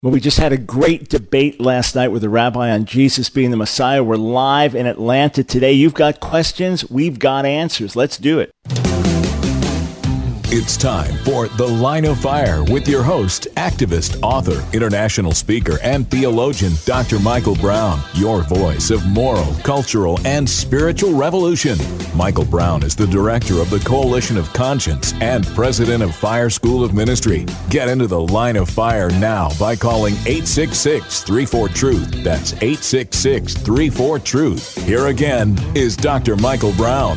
Well, we just had a great debate last night with the rabbi on Jesus being the Messiah. We're live in Atlanta today. You've got questions, we've got answers. Let's do it. It's time for The Line of Fire with your host, activist, author, international speaker, and theologian, Dr. Michael Brown, your voice of moral, cultural, and spiritual revolution. Michael Brown is the director of the Coalition of Conscience and president of Fire School of Ministry. Get into The Line of Fire now by calling 866-34-TRUTH. That's 866-34-TRUTH. Here again is Dr. Michael Brown.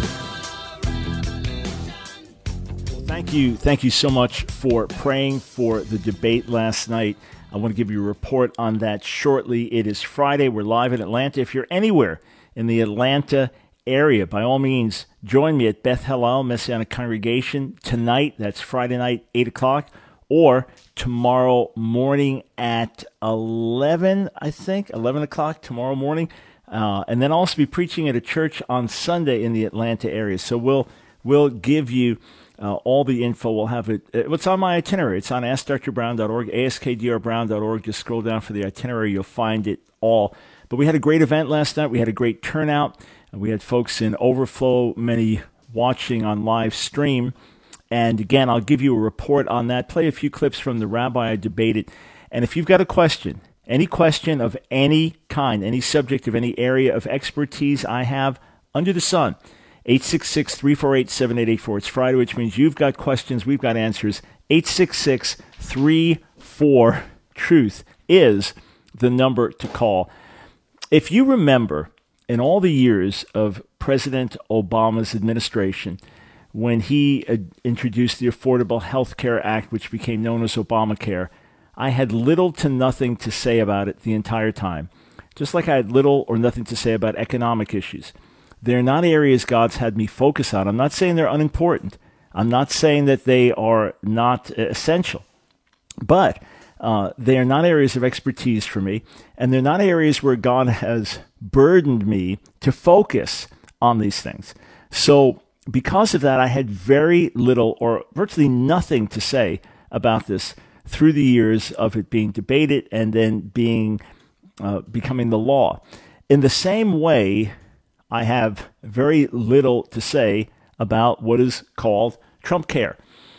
Thank you so much for praying for the debate last night. I want to give you a report on that shortly. It is Friday. We're live in Atlanta. If you're anywhere in the Atlanta area, by all means, join me at Beth Hallel Messianic Congregation tonight. That's Friday night, 8 o'clock, or tomorrow morning at 11 o'clock tomorrow morning. And then I'll also be preaching at a church on Sunday in the Atlanta area. So we'll give you all the info. We'll have it. What's on my itinerary? It's on AskDrBrown.org, AskDrBrown.org. Just scroll down for the itinerary. You'll find it all. But we had a great event last night. We had a great turnout. We had folks in overflow, many watching on live stream. And again, I'll give you a report on that. Play a few clips from the rabbi I debated. And if you've got a question, any question of any kind, any subject of any area of expertise I have under the sun, 866-348-7884. It's Friday, which means you've got questions, we've got answers. 866-34-TRUTH is the number to call. If you remember, in all the years of President Obama's administration, when he introduced the Affordable Health Care Act, which became known as Obamacare, I had little to nothing to say about it the entire time, just like I had little or nothing to say about economic issues. They're not areas God's had me focus on. I'm not saying they're unimportant. I'm not saying that they are not essential. But they are not areas of expertise for me, and they're not areas where God has burdened me to focus on these things. So because of that, I had very little or virtually nothing to say about this through the years of it being debated and then becoming the law. In the same way, I have very little to say about what is called Trump Care.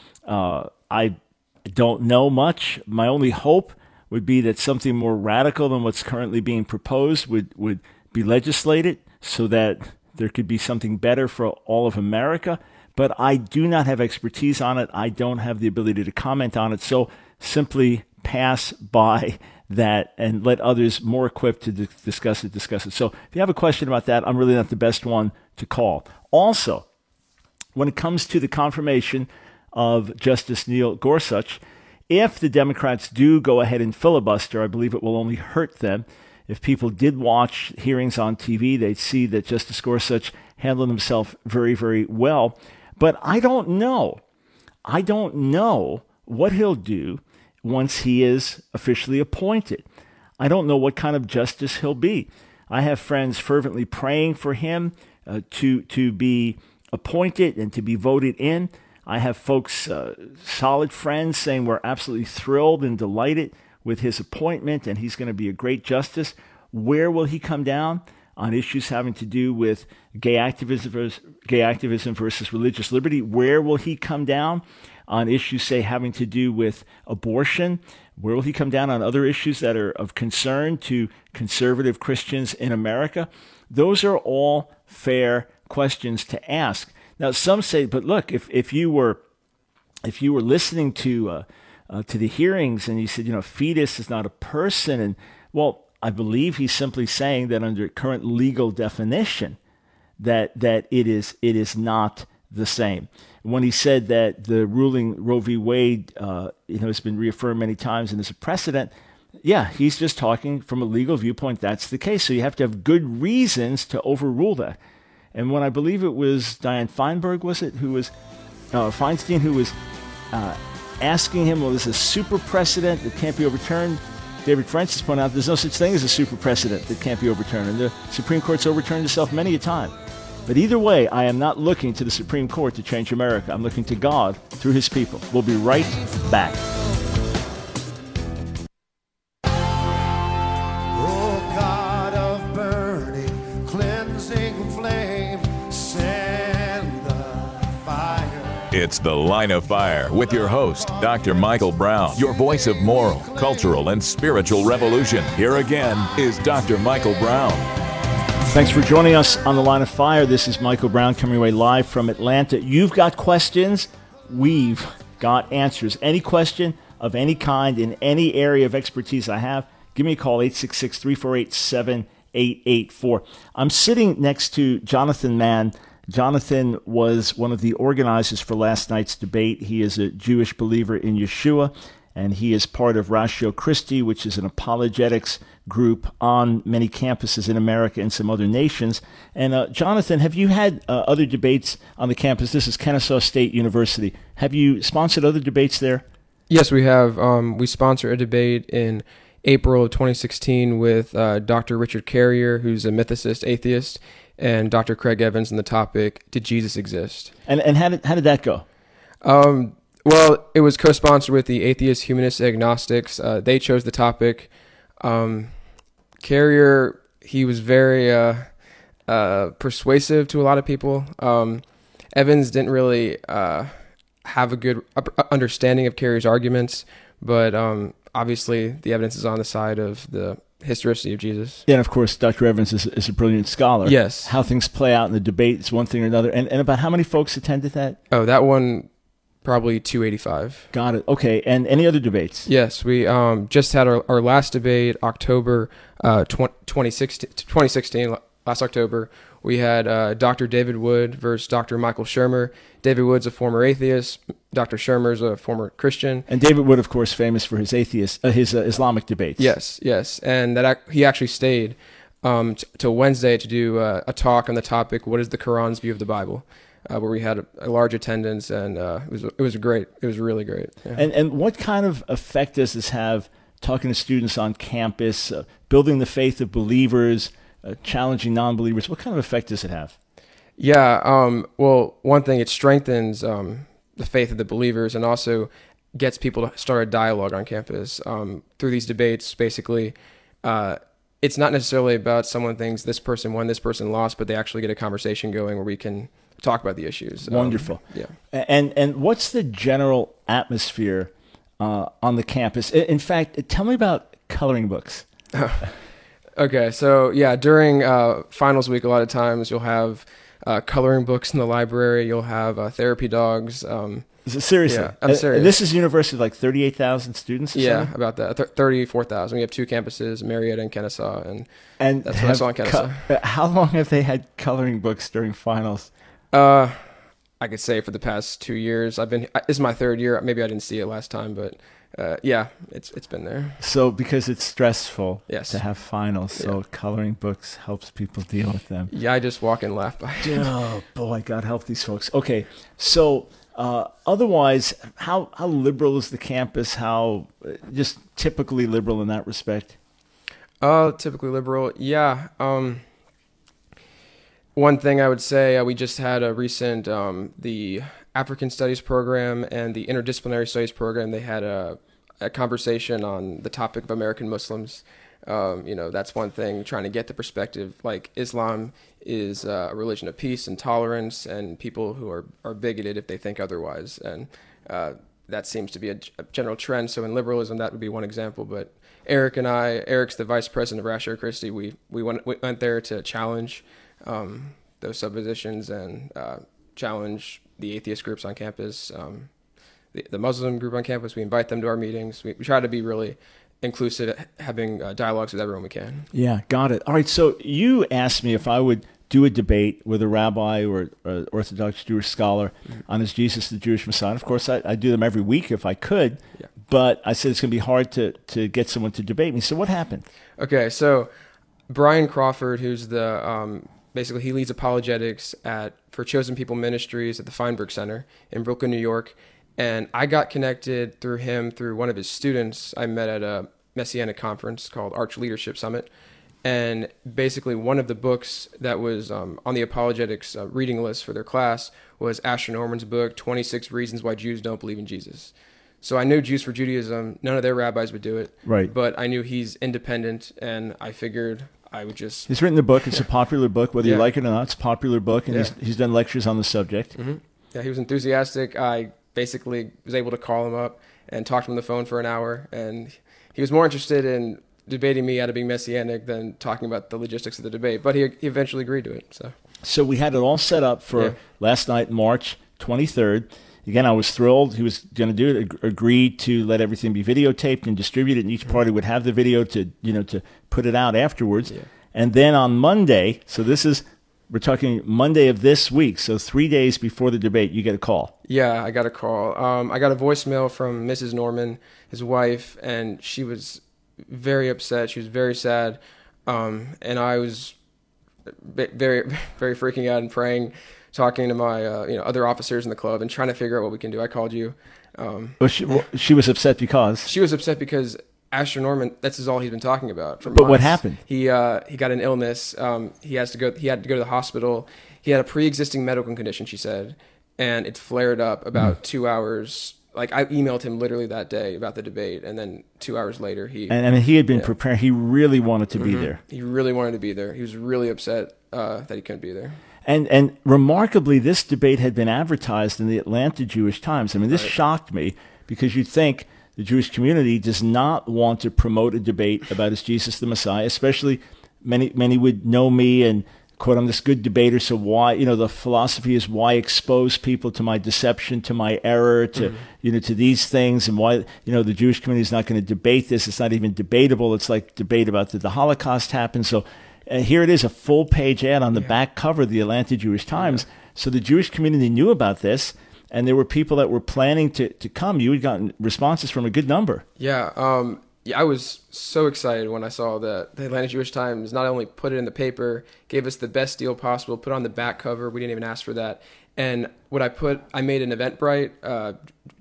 I don't know much. My only hope would be that something more radical than what's currently being proposed would be legislated so that there could be something better for all of America. But I do not have expertise on it. I don't have the ability to comment on it. So simply pass by that and let others more equipped to discuss it. So if you have a question about that, I'm really not the best one to call. Also, when it comes to the confirmation of Justice Neil Gorsuch, if the Democrats do go ahead and filibuster, I believe it will only hurt them. If people did watch hearings on TV, they'd see that Justice Gorsuch handled himself very, very well. But I don't know. I don't know what he'll do once he is officially appointed. I don't know what kind of justice he'll be. I have friends fervently praying for him to be appointed and to be voted in. I have folks, solid friends, saying we're absolutely thrilled and delighted with his appointment and he's going to be a great justice. Where will he come down on issues having to do with gay activism versus religious liberty? Where will he come down on issues, say, having to do with abortion? Where will he come down on other issues that are of concern to conservative Christians in America? Those are all fair questions to ask. Now, some say, but look, if you were listening to the hearings and you said, fetus is not a person, and well, I believe he's simply saying that under current legal definition, that it is not the same. When he said that the ruling Roe v. Wade, has been reaffirmed many times and is a precedent, yeah, he's just talking from a legal viewpoint. That's the case. So you have to have good reasons to overrule that. And when I believe it was Dianne Feinberg, Feinstein, who was asking him, well, this is a super precedent that can't be overturned. David Francis pointed out there's no such thing as a super precedent that can't be overturned. And the Supreme Court's overturned itself many a time. But either way, I am not looking to the Supreme Court to change America. I'm looking to God through his people. We'll be right back. It's The Line of Fire with your host, Dr. Michael Brown, your voice of moral, cultural, and spiritual revolution. Here again is Dr. Michael Brown. Thanks for joining us on The Line of Fire. This is Michael Brown coming away live from Atlanta. You've got questions. We've got answers. Any question of any kind in any area of expertise I have, give me a call, 866-348-7884. I'm sitting next to Jonathan Mann. Jonathan was one of the organizers for last night's debate. He is a Jewish believer in Yeshua, and he is part of Ratio Christi, which is an apologetics group on many campuses in America and some other nations. And Jonathan, have you had other debates on the campus? This is Kennesaw State University. Have you sponsored other debates there? Yes, we have. We sponsored a debate in April of 2016 with Dr. Richard Carrier, who's a mythicist atheist, and Dr. Craig Evans on the topic, Did Jesus Exist? And how did that go? Well, it was co-sponsored with the Atheists, Humanists, Agnostics. They chose the topic. Carrier, he was very persuasive to a lot of people. Evans didn't really have a good understanding of Carrier's arguments, but obviously the evidence is on the side of the historicity of Jesus. Yeah, and of course, Dr. Evans is a brilliant scholar. Yes. How things play out in the debate is one thing or another. And about how many folks attended that? Oh, that one, probably 285. Got it. Okay. And any other debates? Yes, we just had our last debate, October 2016, last October. We had Dr. David Wood versus Dr. Michael Shermer. David Wood's a former atheist. Dr. Shermer's a former Christian. And David Wood, of course, famous for his Islamic debates. Yes. And he actually stayed till Wednesday to do a talk on the topic, what is the Quran's view of the Bible? Where we had a large attendance, and it was great. It was really great. Yeah. And what kind of effect does this have, talking to students on campus, building the faith of believers, challenging non-believers? What kind of effect does it have? Yeah, well, one thing, it strengthens the faith of the believers and also gets people to start a dialogue on campus. Through these debates, basically, it's not necessarily about someone thinks this person won, this person lost, but they actually get a conversation going where we can talk about the issues. Wonderful. Yeah. And what's the general atmosphere on the campus? In fact, tell me about coloring books. Okay, so yeah, during finals week, a lot of times you'll have coloring books in the library. You'll have therapy dogs. Seriously? Yeah, I'm serious. This is a university of like 38,000 students? Yeah, about that. 34,000. We have two campuses, Marietta and Kennesaw, and that's what I saw in Kennesaw. How long have they had coloring books during finals? I could say for the past 2 years. This is my third year. Maybe I didn't see it last time, but yeah, it's been there. So because it's stressful to have finals, so coloring books helps people deal with them. Yeah, I just walk and laugh by it. Oh boy, God help these folks. Okay, so otherwise, how liberal is the campus? How just typically liberal in that respect? Typically liberal, yeah. One thing I would say, we just had a recent, the African Studies program and the Interdisciplinary Studies program, they had a conversation on the topic of American Muslims. That's one thing, trying to get the perspective, like Islam is a religion of peace and tolerance, and people who are bigoted if they think otherwise. And that seems to be a general trend. So in liberalism, that would be one example. But Eric's the vice president of Ratio Christi, we went there to challenge those suppositions and challenge the atheist groups on campus, the Muslim group on campus. We invite them to our meetings. We try to be really inclusive, having dialogues with everyone we can. Yeah, got it. All right, so you asked me if I would do a debate with a rabbi or an Orthodox Jewish scholar on is Jesus the Jewish Messiah. And of course, I do them every week if I could, but I said it's going to be hard to get someone to debate me. So what happened? Okay, so Brian Crawford, who's the basically he leads apologetics for Chosen People Ministries at the Feinberg Center in Brooklyn, New York. And I got connected through him through one of his students I met at a Messianic conference called Arch Leadership Summit. And basically one of the books that was on the apologetics reading list for their class was Asher Norman's book, 26 Reasons Why Jews Don't Believe in Jesus. So I knew Jews for Judaism, none of their rabbis would do it. Right. But I knew he's independent, and I figured I would just... He's written the book. It's a popular book, whether you like it or not. It's a popular book, and he's done lectures on the subject. Mm-hmm. Yeah, he was enthusiastic. I basically was able to call him up and talk to him on the phone for an hour, and he was more interested in debating me out of being Messianic than talking about the logistics of the debate, but he eventually agreed to it. So we had it all set up for last night, March 23rd. Again, I was thrilled. He was going to do it, agreed to let everything be videotaped and distributed, and each party would have the video to put it out afterwards. Yeah. And then on Monday, so we're talking Monday of this week, so 3 days before the debate, you get a call. Yeah, I got a call. I got a voicemail from Mrs. Norman, his wife, and she was very upset. She was very sad, and I was very, very freaking out and praying, talking to my other officers in the club and trying to figure out what we can do. I called you. She was upset because? She was upset because Asher Norman, that's all he's been talking about for months. But what happened? He got an illness. He had to go to the hospital. He had a pre-existing medical condition, she said, and it flared up about 2 hours. Like, I emailed him literally that day about the debate, and then 2 hours later he had been prepared. He really wanted to be there. He really wanted to be there. He was really upset that he couldn't be there. And remarkably, this debate had been advertised in the Atlanta Jewish Times. I mean, this shocked me, because you'd think the Jewish community does not want to promote a debate about is Jesus the Messiah, especially many would know me and, quote, I'm this good debater, so why, the philosophy is why expose people to my deception, to my error, to these things, and why, the Jewish community is not going to debate this. It's not even debatable. It's like debate about did the Holocaust happen. So here it is, a full-page ad on the back cover of the Atlanta Jewish Times. So the Jewish community knew about this, and there were people that were planning to come. You had gotten responses from a good number. Yeah, I was so excited when I saw that the Atlanta Jewish Times not only put it in the paper, gave us the best deal possible, put it on the back cover. We didn't even ask for that. And what I made an Eventbrite,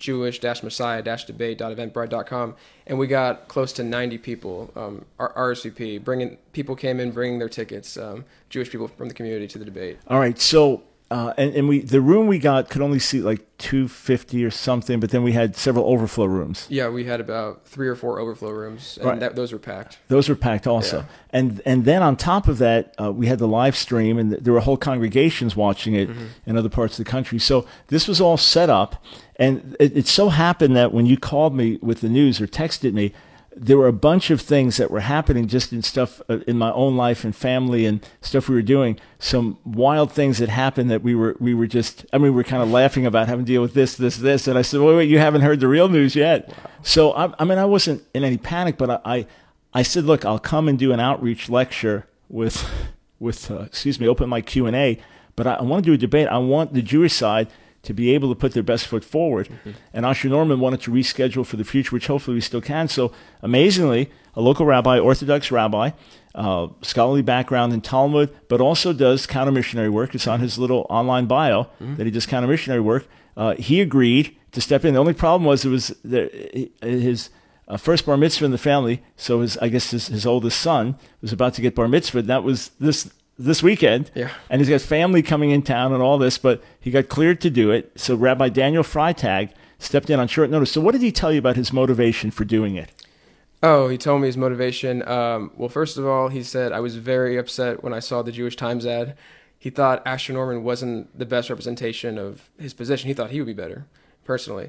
Jewish-Messiah-debate.eventbrite.com, and we got close to 90 people, RSVP. People came in bringing their tickets, Jewish people from the community to the debate. All right, so the room we got could only seat like 250 or something, but then we had several overflow rooms. Yeah, we had about 3 or 4 overflow rooms, and those were packed. Those were packed also. Yeah. And then on top of that, we had the live stream, and there were whole congregations watching it in other parts of the country. So this was all set up, and it so happened that when you called me with the news or texted me, there were a bunch of things that were happening just in stuff in my own life and family and stuff we were doing. Some wild things that happened that we were kind of laughing about having to deal with this. And I said, wait, you haven't heard the real news yet. Wow. So, I wasn't in any panic, but I said, look, I'll come and do an outreach lecture with open mic Q&A, but I want to do a debate. I want the Jewish side to be able to put their best foot forward. And Asher Norman wanted to reschedule for the future, which hopefully we still can. So amazingly, a local rabbi, Orthodox rabbi, scholarly background in Talmud, but also does counter-missionary work. It's on his little online bio that he does counter-missionary work. He agreed to step in. The only problem was his first bar mitzvah in the family, so his oldest son was about to get bar mitzvah. That was this weekend, and he's got family coming in town and all this, but he got cleared to do it. So Rabbi Daniel Freitag stepped in on short notice. So what did he tell you about his motivation for doing it? Oh, he told me his motivation. Well, first of all, he said, I was very upset when I saw the Jewish Times ad. He thought Asher Norman wasn't the best representation of his position. He thought he would be better, personally.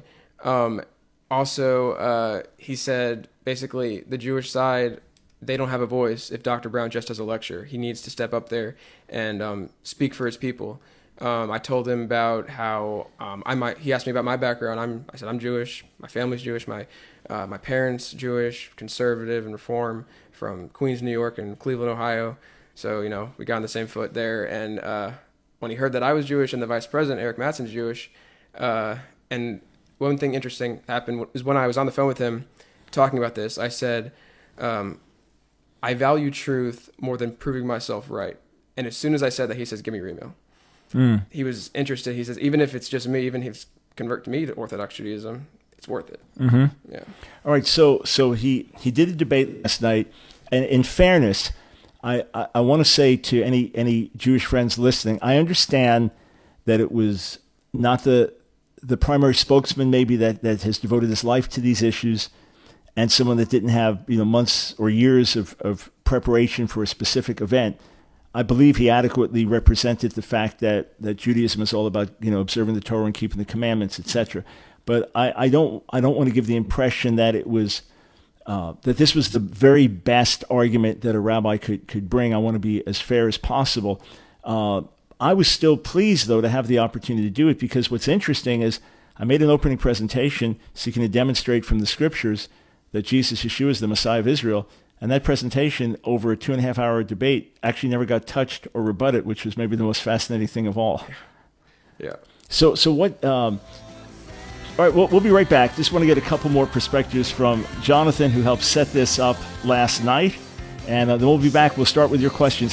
Also, he said, basically, the Jewish side, they don't have a voice if Dr. Brown just does a lecture. He needs to step up there and speak for his people. I told him about how he asked me about my background. I said I'm Jewish. My family's Jewish. My parents Jewish, conservative and reform, from Queens, New York, and Cleveland, Ohio. So we got on the same foot there. And when he heard that I was Jewish and the vice president Eric Matson's Jewish, and one thing interesting happened is when I was on the phone with him talking about this, I said, I value truth more than proving myself right. And as soon as I said that, he says, give me your email. He was interested. He says, even if it's just me, even if he's convert me to Orthodox Judaism, it's worth it. Yeah. All right. So he did a debate last night. And in fairness, I want to say to any Jewish friends listening, I understand that it was not the primary spokesman maybe that has devoted his life to these issues, and someone that didn't have months or years of preparation for a specific event. I believe he adequately represented the fact that Judaism is all about, observing the Torah and keeping the commandments, etc. But I don't want to give the impression that it was that this was the very best argument that a rabbi could bring. I want to be as fair as possible. I was still pleased, though, to have the opportunity to do it, because what's interesting is I made an opening presentation seeking to demonstrate from the scriptures that Jesus, Yeshua, is the Messiah of Israel. And that presentation, over a 2.5-hour debate, actually never got touched or rebutted, which was maybe the most fascinating thing of all. Yeah. So what... all right, we'll be right back. Just want to get a couple more perspectives from Jonathan, who helped set this up last night. And then we'll be back. We'll start with your questions.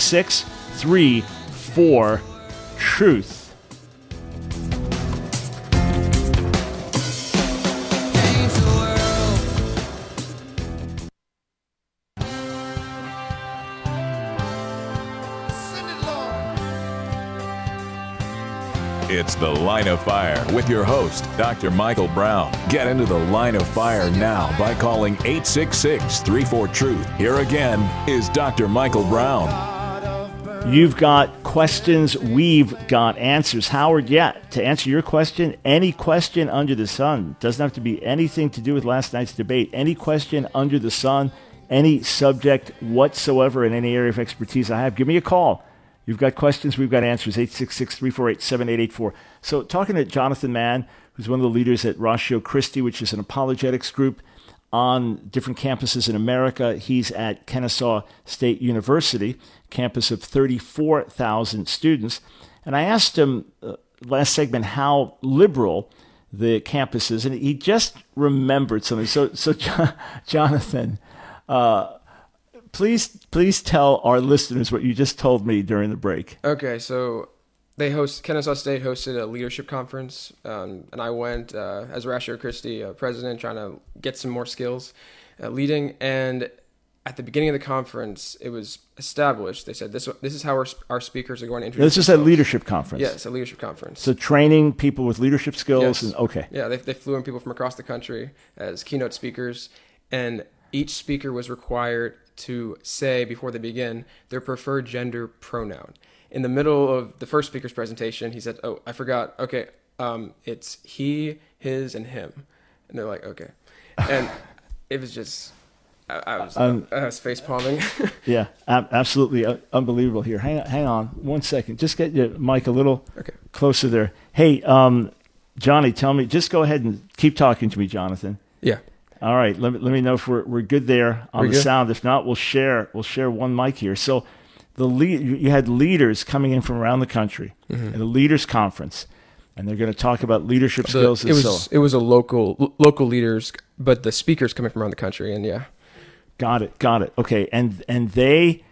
866-34-TRUTH. It's The Line of Fire with your host, Dr. Michael Brown. Get into the Line of Fire now by calling 866-34-TRUTH. Here again is Dr. Michael Brown. You've got questions, we've got answers. Howard, to answer your question, any question under the sun. Doesn't have to be anything to do with last night's debate. Any question under the sun, any subject whatsoever in any area of expertise I have, give me a call. You've got questions, we've got answers, 866-348-7884. So talking to Jonathan Mann, who's one of the leaders at Ratio Christi, which is an apologetics group on different campuses in America. He's at Kennesaw State University, campus of 34,000 students. And I asked him last segment how liberal the campus is, and he just remembered something. So Jonathan, Please tell our listeners what you just told me during the break. Okay, so Kennesaw State hosted a leadership conference, and I went as Ratio Christi president, trying to get some more skills leading. And at the beginning of the conference, it was established. They said this is how our speakers are going to introduce. This is a leadership conference. Yes, a leadership conference. So training people with leadership skills. Yes. And okay. Yeah, they flew in people from across the country as keynote speakers, and each speaker was required to say before they begin their preferred gender pronoun. In the middle of the first speaker's presentation, he said, "Oh, I forgot. Okay, it's he, his, and him." And they're like, "Okay," and it was just I was face palming. Yeah, absolutely unbelievable. Here, hang on 1 second. Just get your mic a little closer there. Hey, Johnny, tell me. Just go ahead and keep talking to me, Jonathan. Yeah. All right, let me know if we're good there on the sound. If not, we'll share one mic here. So you had leaders coming in from around the country at a leaders conference, and they're going to talk about leadership skills. It was a local leaders, but the speakers coming from around the country, and yeah. Got it. Okay, and they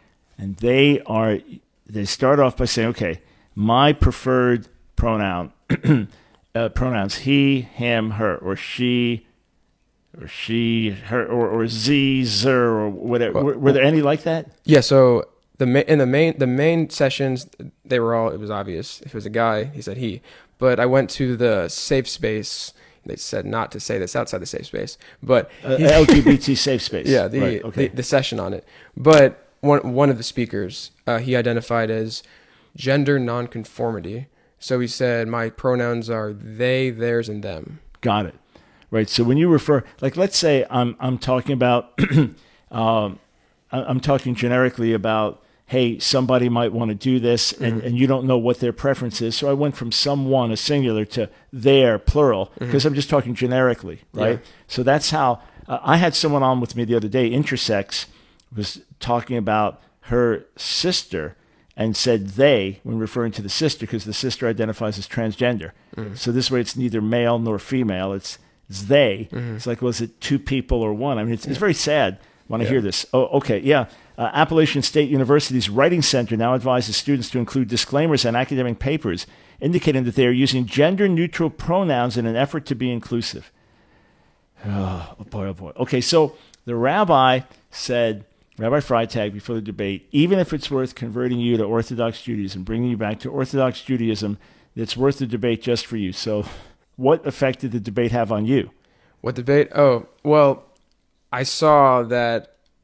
start off by saying, okay, my preferred pronoun pronouns he, him, her, or she. Or she, her, or z, zer, or whatever. Were there any like that? Yeah. So the main sessions, it was obvious. If it was a guy, he said he. But I went to the safe space. They said not to say this outside the safe space, but LGBT safe space. Yeah, the session on it. But one of the speakers, he identified as gender nonconformity. So he said, my pronouns are they, theirs, and them. Got it. Right. So when you refer, like, let's say I'm talking about, I'm talking generically about, hey, somebody might want to do this, and you don't know what their preference is. So I went from someone, a singular, to their, plural, because I'm just talking generically, right? Yeah. So that's how I had someone on with me the other day. Intersex was talking about her sister and said they when referring to the sister, because the sister identifies as transgender. So this way, it's neither male nor female. It's they. It's like, was it two people or one? I mean, it's very sad when I hear this. Oh, okay, yeah. Appalachian State University's Writing Center now advises students to include disclaimers on academic papers indicating that they are using gender-neutral pronouns in an effort to be inclusive. Oh, boy, oh, boy. Okay, so the rabbi said, Rabbi Freitag, before the debate, even if it's worth converting you to Orthodox Judaism, bringing you back to Orthodox Judaism, it's worth the debate just for you. So what effect did the debate have on you? What debate? Oh, well, I saw that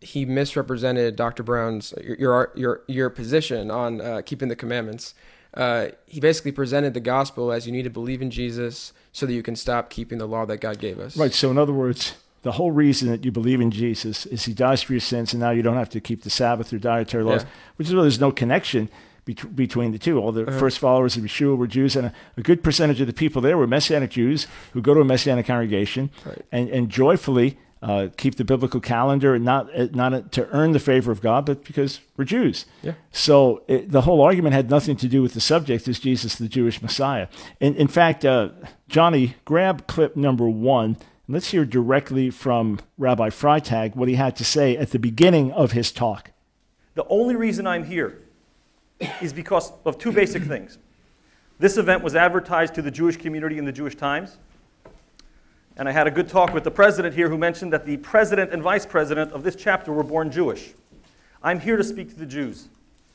he misrepresented Dr. Brown's your position on keeping the commandments. He basically presented the gospel as you need to believe in Jesus so that you can stop keeping the law that God gave us. Right. So in other words, the whole reason that you believe in Jesus is he dies for your sins, and now you don't have to keep the Sabbath or dietary laws, which is why there's no connection between the two. All the first followers of Yeshua were Jews, and a good percentage of the people there were Messianic Jews who go to a Messianic congregation and joyfully keep the biblical calendar, not to earn the favor of God, but because we're Jews. Yeah. So the whole argument had nothing to do with the subject, is Jesus the Jewish Messiah? In fact, Johnny, grab clip number 1, and let's hear directly from Rabbi Freitag what he had to say at the beginning of his talk. The only reason I'm here is because of two basic things. This event was advertised to the Jewish community in the Jewish Times, and I had a good talk with the president here who mentioned that the president and vice president of this chapter were born Jewish. I'm here to speak to the Jews.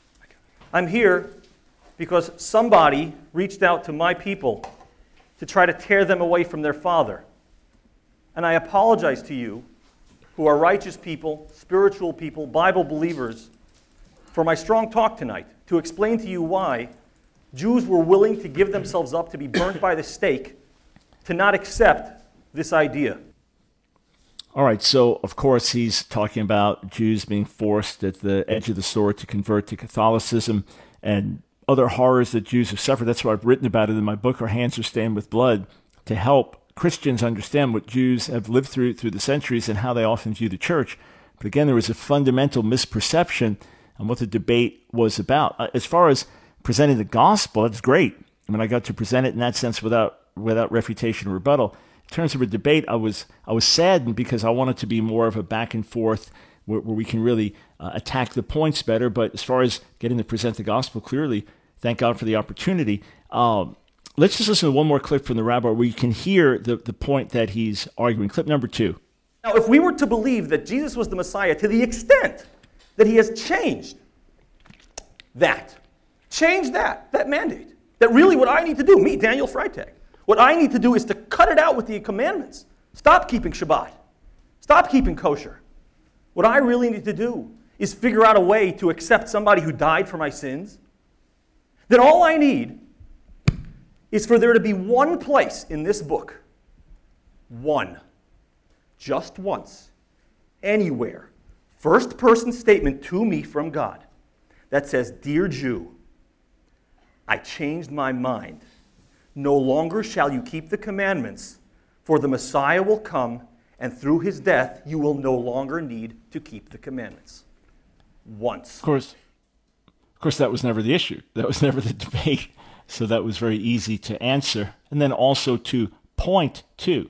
I'm here because somebody reached out to my people to try to tear them away from their father. And I apologize to you, who are righteous people, spiritual people, Bible believers, for my strong talk tonight, to explain to you why Jews were willing to give themselves up to be burnt by the stake, to not accept this idea. All right, so of course he's talking about Jews being forced at the edge of the sword to convert to Catholicism and other horrors that Jews have suffered. That's why I've written about it in my book, Our Hands Are Stained with Blood, to help Christians understand what Jews have lived through the centuries and how they often view the church. But again, there was a fundamental misperception on what the debate was about. As far as presenting the gospel, it's great. I mean, I got to present it in that sense without refutation or rebuttal. In terms of a debate, I was saddened because I wanted to be more of a back and forth where we can really attack the points better. But as far as getting to present the gospel clearly, thank God for the opportunity. Let's just listen to one more clip from the rabbi where you can hear the point that he's arguing. Clip number 2. Now, if we were to believe that Jesus was the Messiah to the extent that he has changed that mandate, that really what I need to do, me, Daniel Freitag, what I need to do is to cut it out with the commandments. Stop keeping Shabbat. Stop keeping kosher. What I really need to do is figure out a way to accept somebody who died for my sins. Then all I need is for there to be one place in this book, just once, anywhere, first-person statement to me from God that says, "Dear Jew, I changed my mind. No longer shall you keep the commandments, for the Messiah will come, and through his death you will no longer need to keep the commandments." Once. Of course, that was never the issue. That was never the debate. So that was very easy to answer. And then also to point to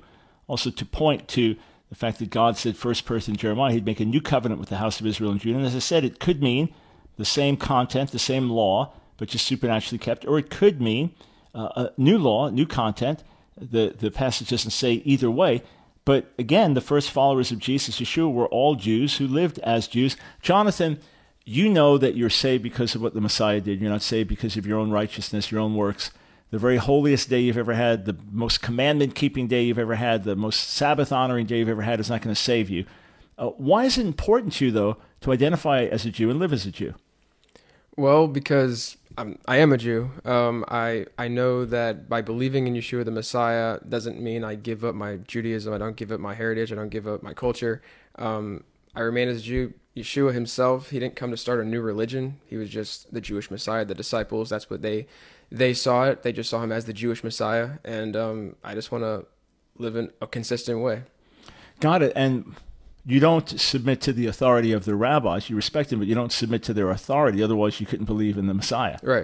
the fact that God said, first person Jeremiah, he'd make a new covenant with the house of Israel and Judah. And as I said, it could mean the same content, the same law, but just supernaturally kept, or it could mean a new law, new content. The passage doesn't say either way. But again, the first followers of Jesus, Yeshua, were all Jews who lived as Jews. Jonathan, you know that you're saved because of what the Messiah did. You're not saved because of your own righteousness, your own works. The very holiest day you've ever had, the most commandment-keeping day you've ever had, the most Sabbath-honoring day you've ever had is not going to save you. Why is it important to you, though, to identify as a Jew and live as a Jew? Well, because I am a Jew. I know that by believing in Yeshua the Messiah doesn't mean I give up my Judaism. I don't give up my heritage. I don't give up my culture. I remain as a Jew. Yeshua himself, he didn't come to start a new religion. He was just the Jewish Messiah. The disciples, that's what they saw it. They just saw him as the Jewish Messiah. And I just want to live in a consistent way. Got it. And you don't submit to the authority of the rabbis. You respect them, but you don't submit to their authority. Otherwise, you couldn't believe in the Messiah. Right.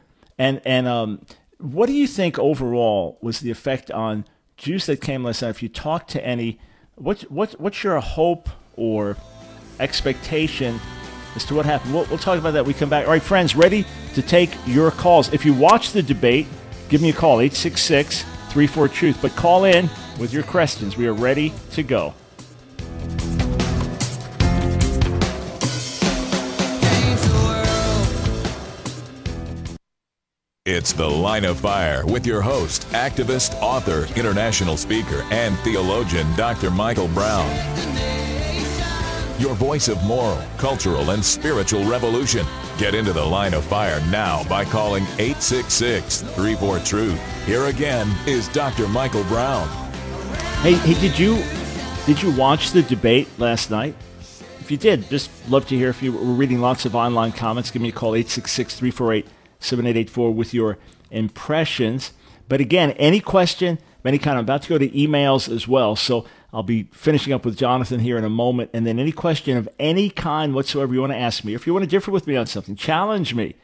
And what do you think overall was the effect on Jews that came last night? If you talk to any, what's your hope or expectation as to what happened? We'll talk about that when we come back. All right, friends, ready to take your calls. If you watch the debate, give me a call, 866-34-TRUTH. But call in with your questions. We are ready to go. It's The Line of Fire with your host, activist, author, international speaker, and theologian, Dr. Michael Brown. your voice of moral, cultural, and spiritual revolution. Get into the line of fire now by calling 866-34-TRUTH. Here again is Dr. Michael Brown. Hey, did you watch the debate last night? If you did, just love to hear. If you were reading lots of online comments, give me a call, 866-348-7884 with your impressions. But again, any question of any kind, I'm about to go to emails as well, so I'll be finishing up with Jonathan here in a moment, and then any question of any kind whatsoever you want to ask me, or if you want to differ with me on something, challenge me,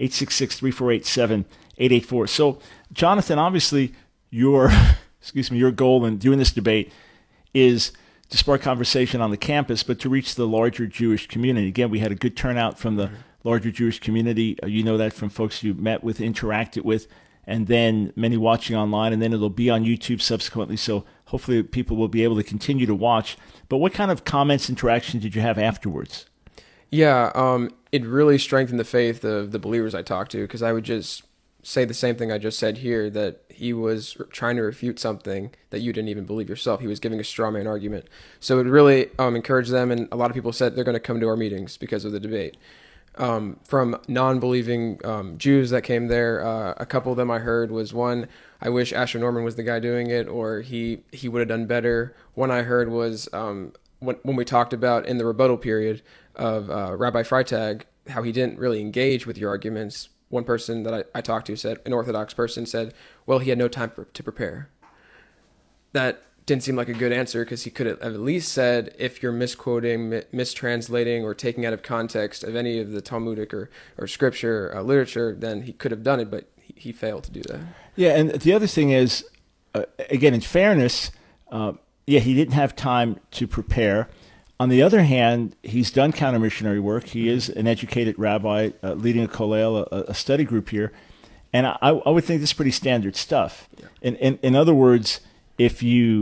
866-348-7884. So, Jonathan, obviously, your goal in doing this debate is to spark conversation on the campus, but to reach the larger Jewish community. Again, we had a good turnout from the larger Jewish community. You know that from folks you met with, interacted with, and then many watching online, and then it'll be on YouTube subsequently. So hopefully people will be able to continue to watch. But what kind of comments, interaction did you have afterwards? Yeah, it really strengthened the faith of the believers I talked to, because I would just say the same thing I just said here, that he was trying to refute something that you didn't even believe yourself. He was giving a straw man argument. So it really encouraged them, and a lot of people said they're going to come to our meetings because of the debate. From non-believing Jews that came there, a couple of them I heard was one, I wish Asher Norman was the guy doing it, or he would have done better. One I heard was when we talked about in the rebuttal period of Rabbi Freitag, how he didn't really engage with your arguments. One person that I talked to said, an Orthodox person said, well, he had no time to prepare. That didn't seem like a good answer, because he could have at least said, if you're misquoting, mistranslating, or taking out of context of any of the Talmudic or scripture literature, then he could have done it, but he failed to do that. Yeah, and the other thing is, again, in fairness, he didn't have time to prepare. On the other hand, he's done counter-missionary work. He is an educated rabbi leading a kollel, a study group here. And I would think this is pretty standard stuff. Yeah. In other words, if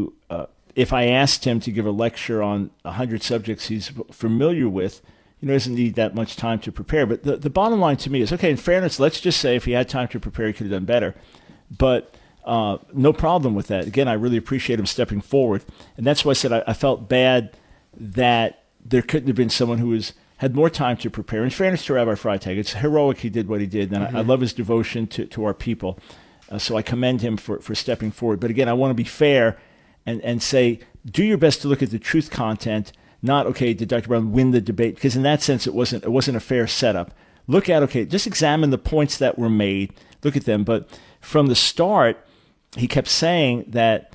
I asked him to give a lecture on 100 subjects he's familiar with, he doesn't need that much time to prepare. But the bottom line to me is, okay, in fairness, let's just say if he had time to prepare, he could have done better. But no problem with that. Again, I really appreciate him stepping forward. And that's why I said I felt bad that there couldn't have been someone who had more time to prepare. In fairness to Rabbi Freitag, it's heroic he did what he did, and I love his devotion to our people. So I commend him for stepping forward. But again, I want to be fair and say, do your best to look at the truth content, not, okay, did Dr. Brown win the debate? Because in that sense, it wasn't a fair setup. Look at, okay, just examine the points that were made, look at them. But from the start, he kept saying that,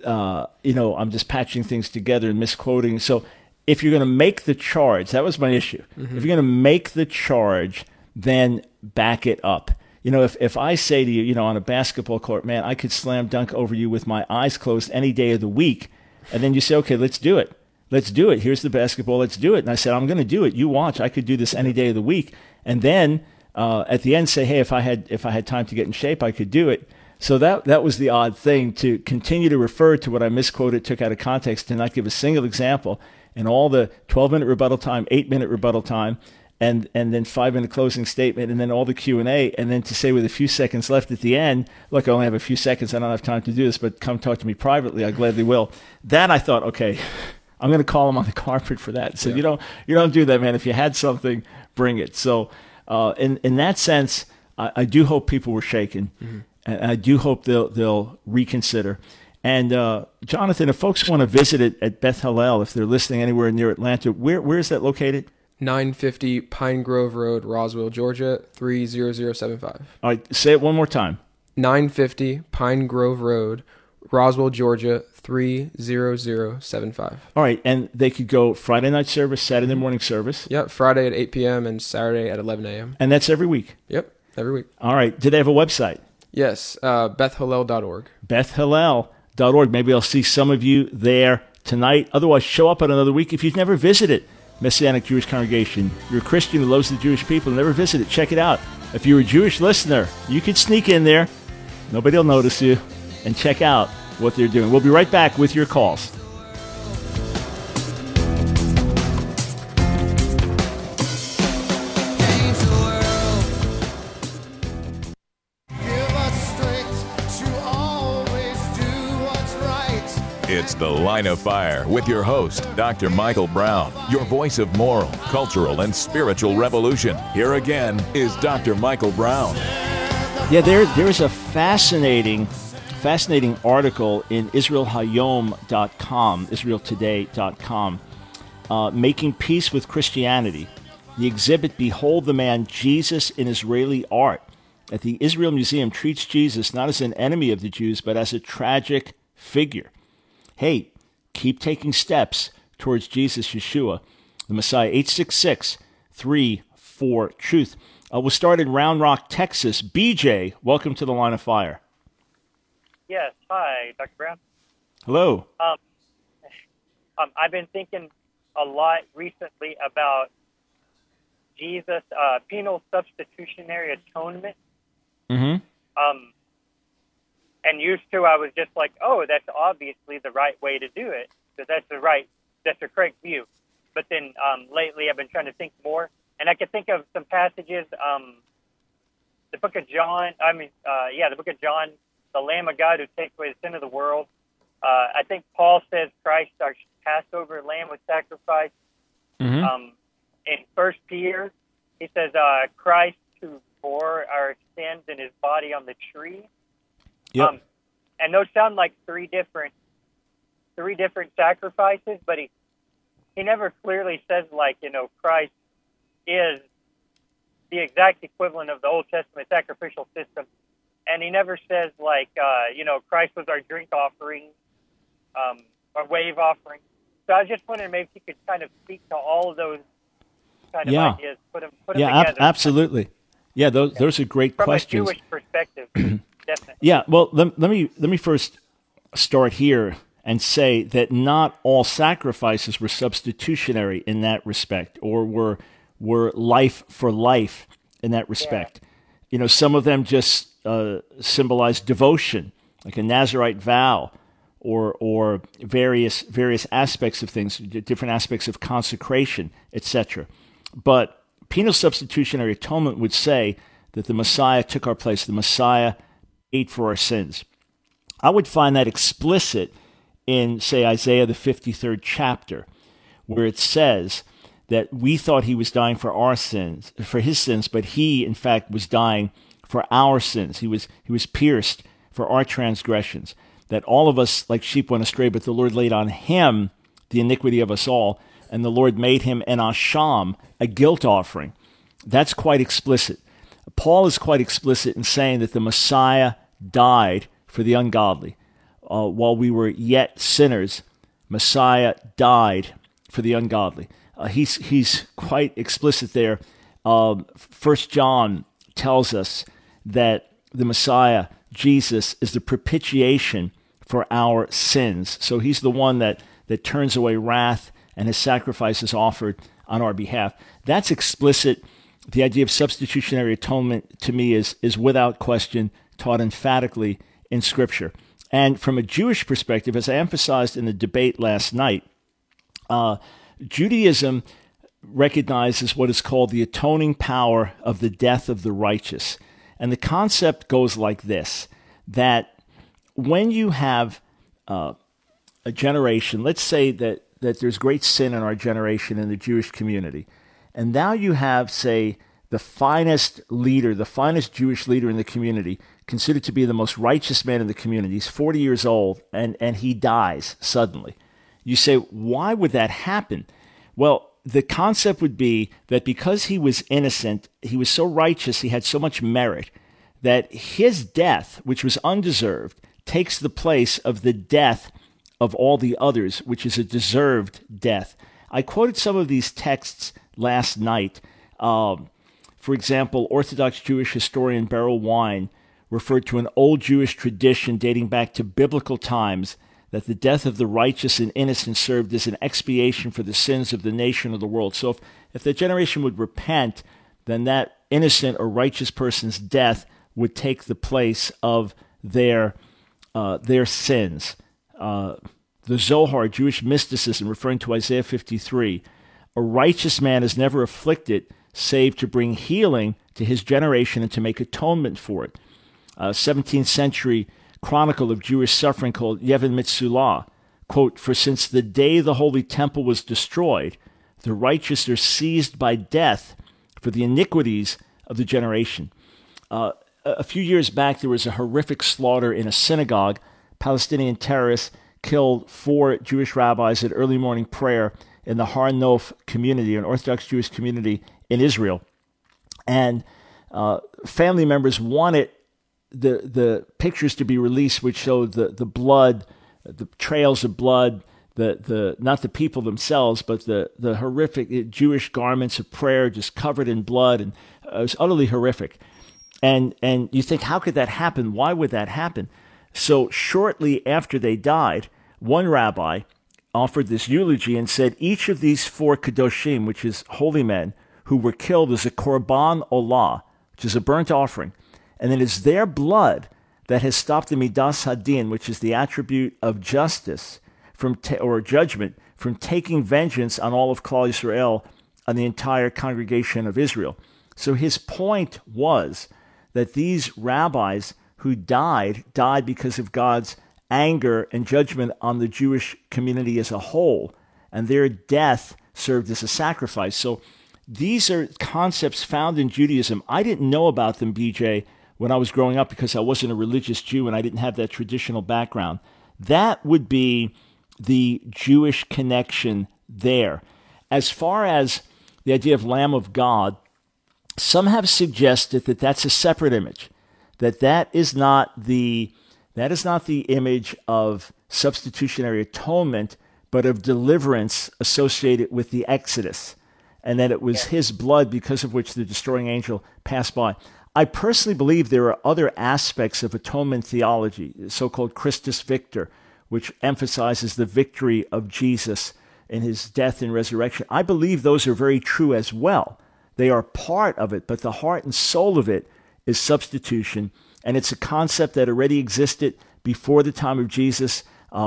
I'm just patching things together and misquoting. So if you're going to make the charge, that was my issue. If you're going to make the charge, then back it up. If I say to you, on a basketball court, man, I could slam dunk over you with my eyes closed any day of the week, and then you say, okay, let's do it. Let's do it. Here's the basketball. Let's do it. And I said, I'm going to do it. You watch. I could do this any day of the week. And then at the end say, hey, if I had time to get in shape, I could do it. So that was the odd thing, to continue to refer to what I misquoted, took out of context, and not give a single example, and all the 12-minute rebuttal time, 8-minute rebuttal time, and then 5-minute closing statement, and then all the Q&A, and then to say with a few seconds left at the end, look, I only have a few seconds, I don't have time to do this, but come talk to me privately, I gladly will. That I thought, okay, I'm going to call him on the carpet for that. So you don't do that, man. If you had something, bring it. So in that sense, I do hope people were shaken. And I do hope they'll reconsider. And Jonathan, if folks want to visit it at Beth Hillel, if they're listening anywhere near Atlanta, where is that located? 950 Pine Grove Road, Roswell, Georgia, 30075. All right, say it one more time. 950 Pine Grove Road, Roswell, Georgia, 30075. All right, and they could go Friday night service, Saturday morning service. Yep, Friday at 8 p.m. and Saturday at 11 a.m. And that's every week? Yep, every week. All right, do they have a website? Yes, bethhillel.org. Bethhillel.org. Maybe I'll see some of you there tonight. Otherwise, show up on another week. If you've never visited Messianic Jewish Congregation, you're a Christian who loves the Jewish people, never visited, check it out. If you're a Jewish listener, you could sneak in there. Nobody will notice you. And check out what they're doing. We'll be right back with your calls. It's It's The Line of Fire with your host, Dr. Michael Brown, your voice of moral, cultural, and spiritual revolution. Here again is Dr. Michael Brown. Yeah, there's a fascinating article in IsraelHayom.com, IsraelToday.com, Making Peace with Christianity. The exhibit, Behold the Man, Jesus in Israeli Art, at the Israel Museum treats Jesus not as an enemy of the Jews, but as a tragic figure. Hey, keep taking steps towards Jesus, Yeshua, the Messiah. 866-34-TRUTH. We'll start in Round Rock, Texas. BJ, welcome to the Line of Fire. Yes, hi, Dr. Brown. Hello. I've been thinking a lot recently about Jesus' penal substitutionary atonement. Mm-hmm. And used to, I was just like, oh, that's obviously the right way to do it, because that's the correct view. But then lately, I've been trying to think more, and I could think of some passages. The Book of John. The Book of John, the Lamb of God who takes away the sin of the world. I think Paul says Christ, our Passover lamb, was sacrificed. Mm-hmm. In 1 Peter, he says Christ who bore our sins in his body on the tree. Yep. And those sound like three different sacrifices, but he never clearly says, like, Christ is the exact equivalent of the Old Testament sacrificial system. And he never says, like, Christ was our drink offering, our wave offering. So I was just wondering maybe you could kind of speak to all of those kind of ideas, put them together. Absolutely. Yeah, those are great questions. From a Jewish perspective, definitely. Yeah, well, let me first start here and say that not all sacrifices were substitutionary in that respect, or were life for life in that respect. Yeah. Some of them just symbolize devotion, like a Nazirite vow, or various aspects of things, different aspects of consecration, etc. But penal substitutionary atonement would say that the Messiah took our place. The Messiah paid for our sins. I would find that explicit in, say, Isaiah the 53rd chapter, where it says that we thought he was dying for our sins, for his sins, but he, in fact, was dying for our sins. He was pierced for our transgressions, that all of us like sheep went astray, but the Lord laid on him the iniquity of us all, and the Lord made him an asham, a guilt offering. That's quite explicit. Paul is quite explicit in saying that the Messiah died for the ungodly. While we were yet sinners, Messiah died for the ungodly. He's quite explicit there. 1 John tells us that the Messiah, Jesus, is the propitiation for our sins. So he's the one that turns away wrath, and his sacrifice is offered on our behalf. That's explicit. The idea of substitutionary atonement, to me, is without question taught emphatically in Scripture. And from a Jewish perspective, as I emphasized in the debate last night, Judaism recognizes what is called the atoning power of the death of the righteous. And the concept goes like this, that when you have a generation, let's say that there's great sin in our generation in the Jewish community, and now you have, say, the finest leader, the finest Jewish leader in the community, considered to be the most righteous man in the community. He's 40 years old, and he dies suddenly. You say, why would that happen? Well, the concept would be that because he was innocent, he was so righteous, he had so much merit, that his death, which was undeserved, takes the place of the death of all the others, which is a deserved death. I quoted some of these texts last night. For example, Orthodox Jewish historian Beryl Wine referred to an old Jewish tradition dating back to biblical times that the death of the righteous and innocent served as an expiation for the sins of the nation or the world. So if the generation would repent, then that innocent or righteous person's death would take the place of their sins. The Zohar, Jewish mysticism, referring to Isaiah 53, a righteous man is never afflicted save to bring healing to his generation and to make atonement for it. 17th century chronicle of Jewish suffering called Yevon Mitzulah quote, "For since the day the holy temple was destroyed, the righteous are seized by death for the iniquities of the generation." A few years back, there was a horrific slaughter in a synagogue. Palestinian terrorists killed 4 Jewish rabbis at early morning prayer in the Har Nof community, an Orthodox Jewish community in Israel. And family members wanted the pictures to be released, which showed the blood, the trails of blood, the not the people themselves, but the horrific Jewish garments of prayer just covered in blood, and it was utterly horrific. And you think, how could that happen? Why would that happen? So shortly after they died, one rabbi offered this eulogy and said, each of these 4 kadoshim, which is holy men, who were killed as a korban olah, which is a burnt offering, and it is their blood that has stopped the midas hadin, which is the attribute of justice or judgment, from taking vengeance on all of Klal Yisrael, on the entire congregation of Israel. So his point was that these rabbis who died because of God's anger and judgment on the Jewish community as a whole, and their death served as a sacrifice. So these are concepts found in Judaism. I didn't know about them, BJ, when I was growing up because I wasn't a religious Jew and I didn't have that traditional background. That would be the Jewish connection there. As far as the idea of Lamb of God, some have suggested that that's a separate image, that is not the image of substitutionary atonement, but of deliverance associated with the Exodus, and that it was his blood because of which the destroying angel passed by. I personally believe there are other aspects of atonement theology, so-called Christus Victor, which emphasizes the victory of Jesus in his death and resurrection. I believe those are very true as well. They are part of it, but the heart and soul of it is substitution, and it's a concept that already existed before the time of Jesus,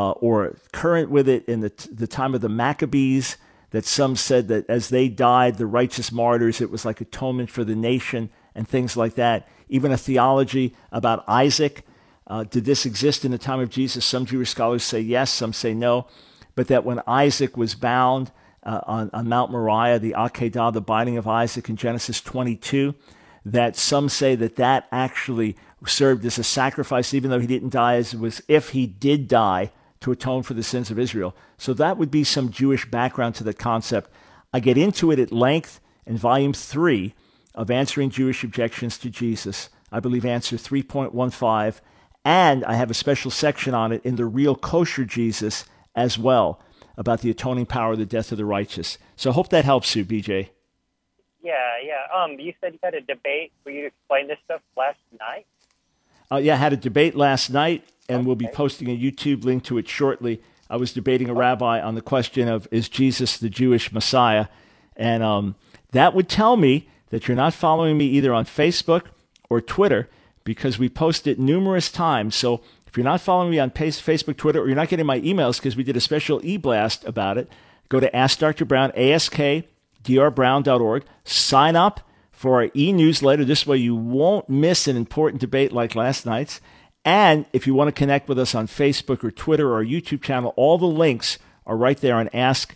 or current with it in the time of the Maccabees, that some said that as they died, the righteous martyrs, it was like atonement for the nation and things like that. Even a theology about Isaac. Did this exist in the time of Jesus? Some Jewish scholars say yes, some say no, but that when Isaac was bound on Mount Moriah, the Akedah, the binding of Isaac in Genesis 22, that some say that actually served as a sacrifice, even though he didn't die, as it was if he did die to atone for the sins of Israel. So that would be some Jewish background to the concept. I get into it at length in Volume 3 of Answering Jewish Objections to Jesus. I believe answer 3.15, and I have a special section on it in The Real Kosher Jesus as well, about the atoning power of the death of the righteous. So I hope that helps you, BJ. Yeah. You said you had a debate where you explained this stuff last night? I had a debate last night, and we'll be posting a YouTube link to it shortly. I was debating a rabbi on the question of, is Jesus the Jewish Messiah? And that would tell me that you're not following me either on Facebook or Twitter, because we post it numerous times. So if you're not following me on Facebook, Twitter, or you're not getting my emails because we did a special e-blast about it, go to Ask Dr. Brown, askdrbrown.org. Sign up for our e-newsletter. This way you won't miss an important debate like last night's. And if you want to connect with us on Facebook or Twitter or our YouTube channel, all the links are right there on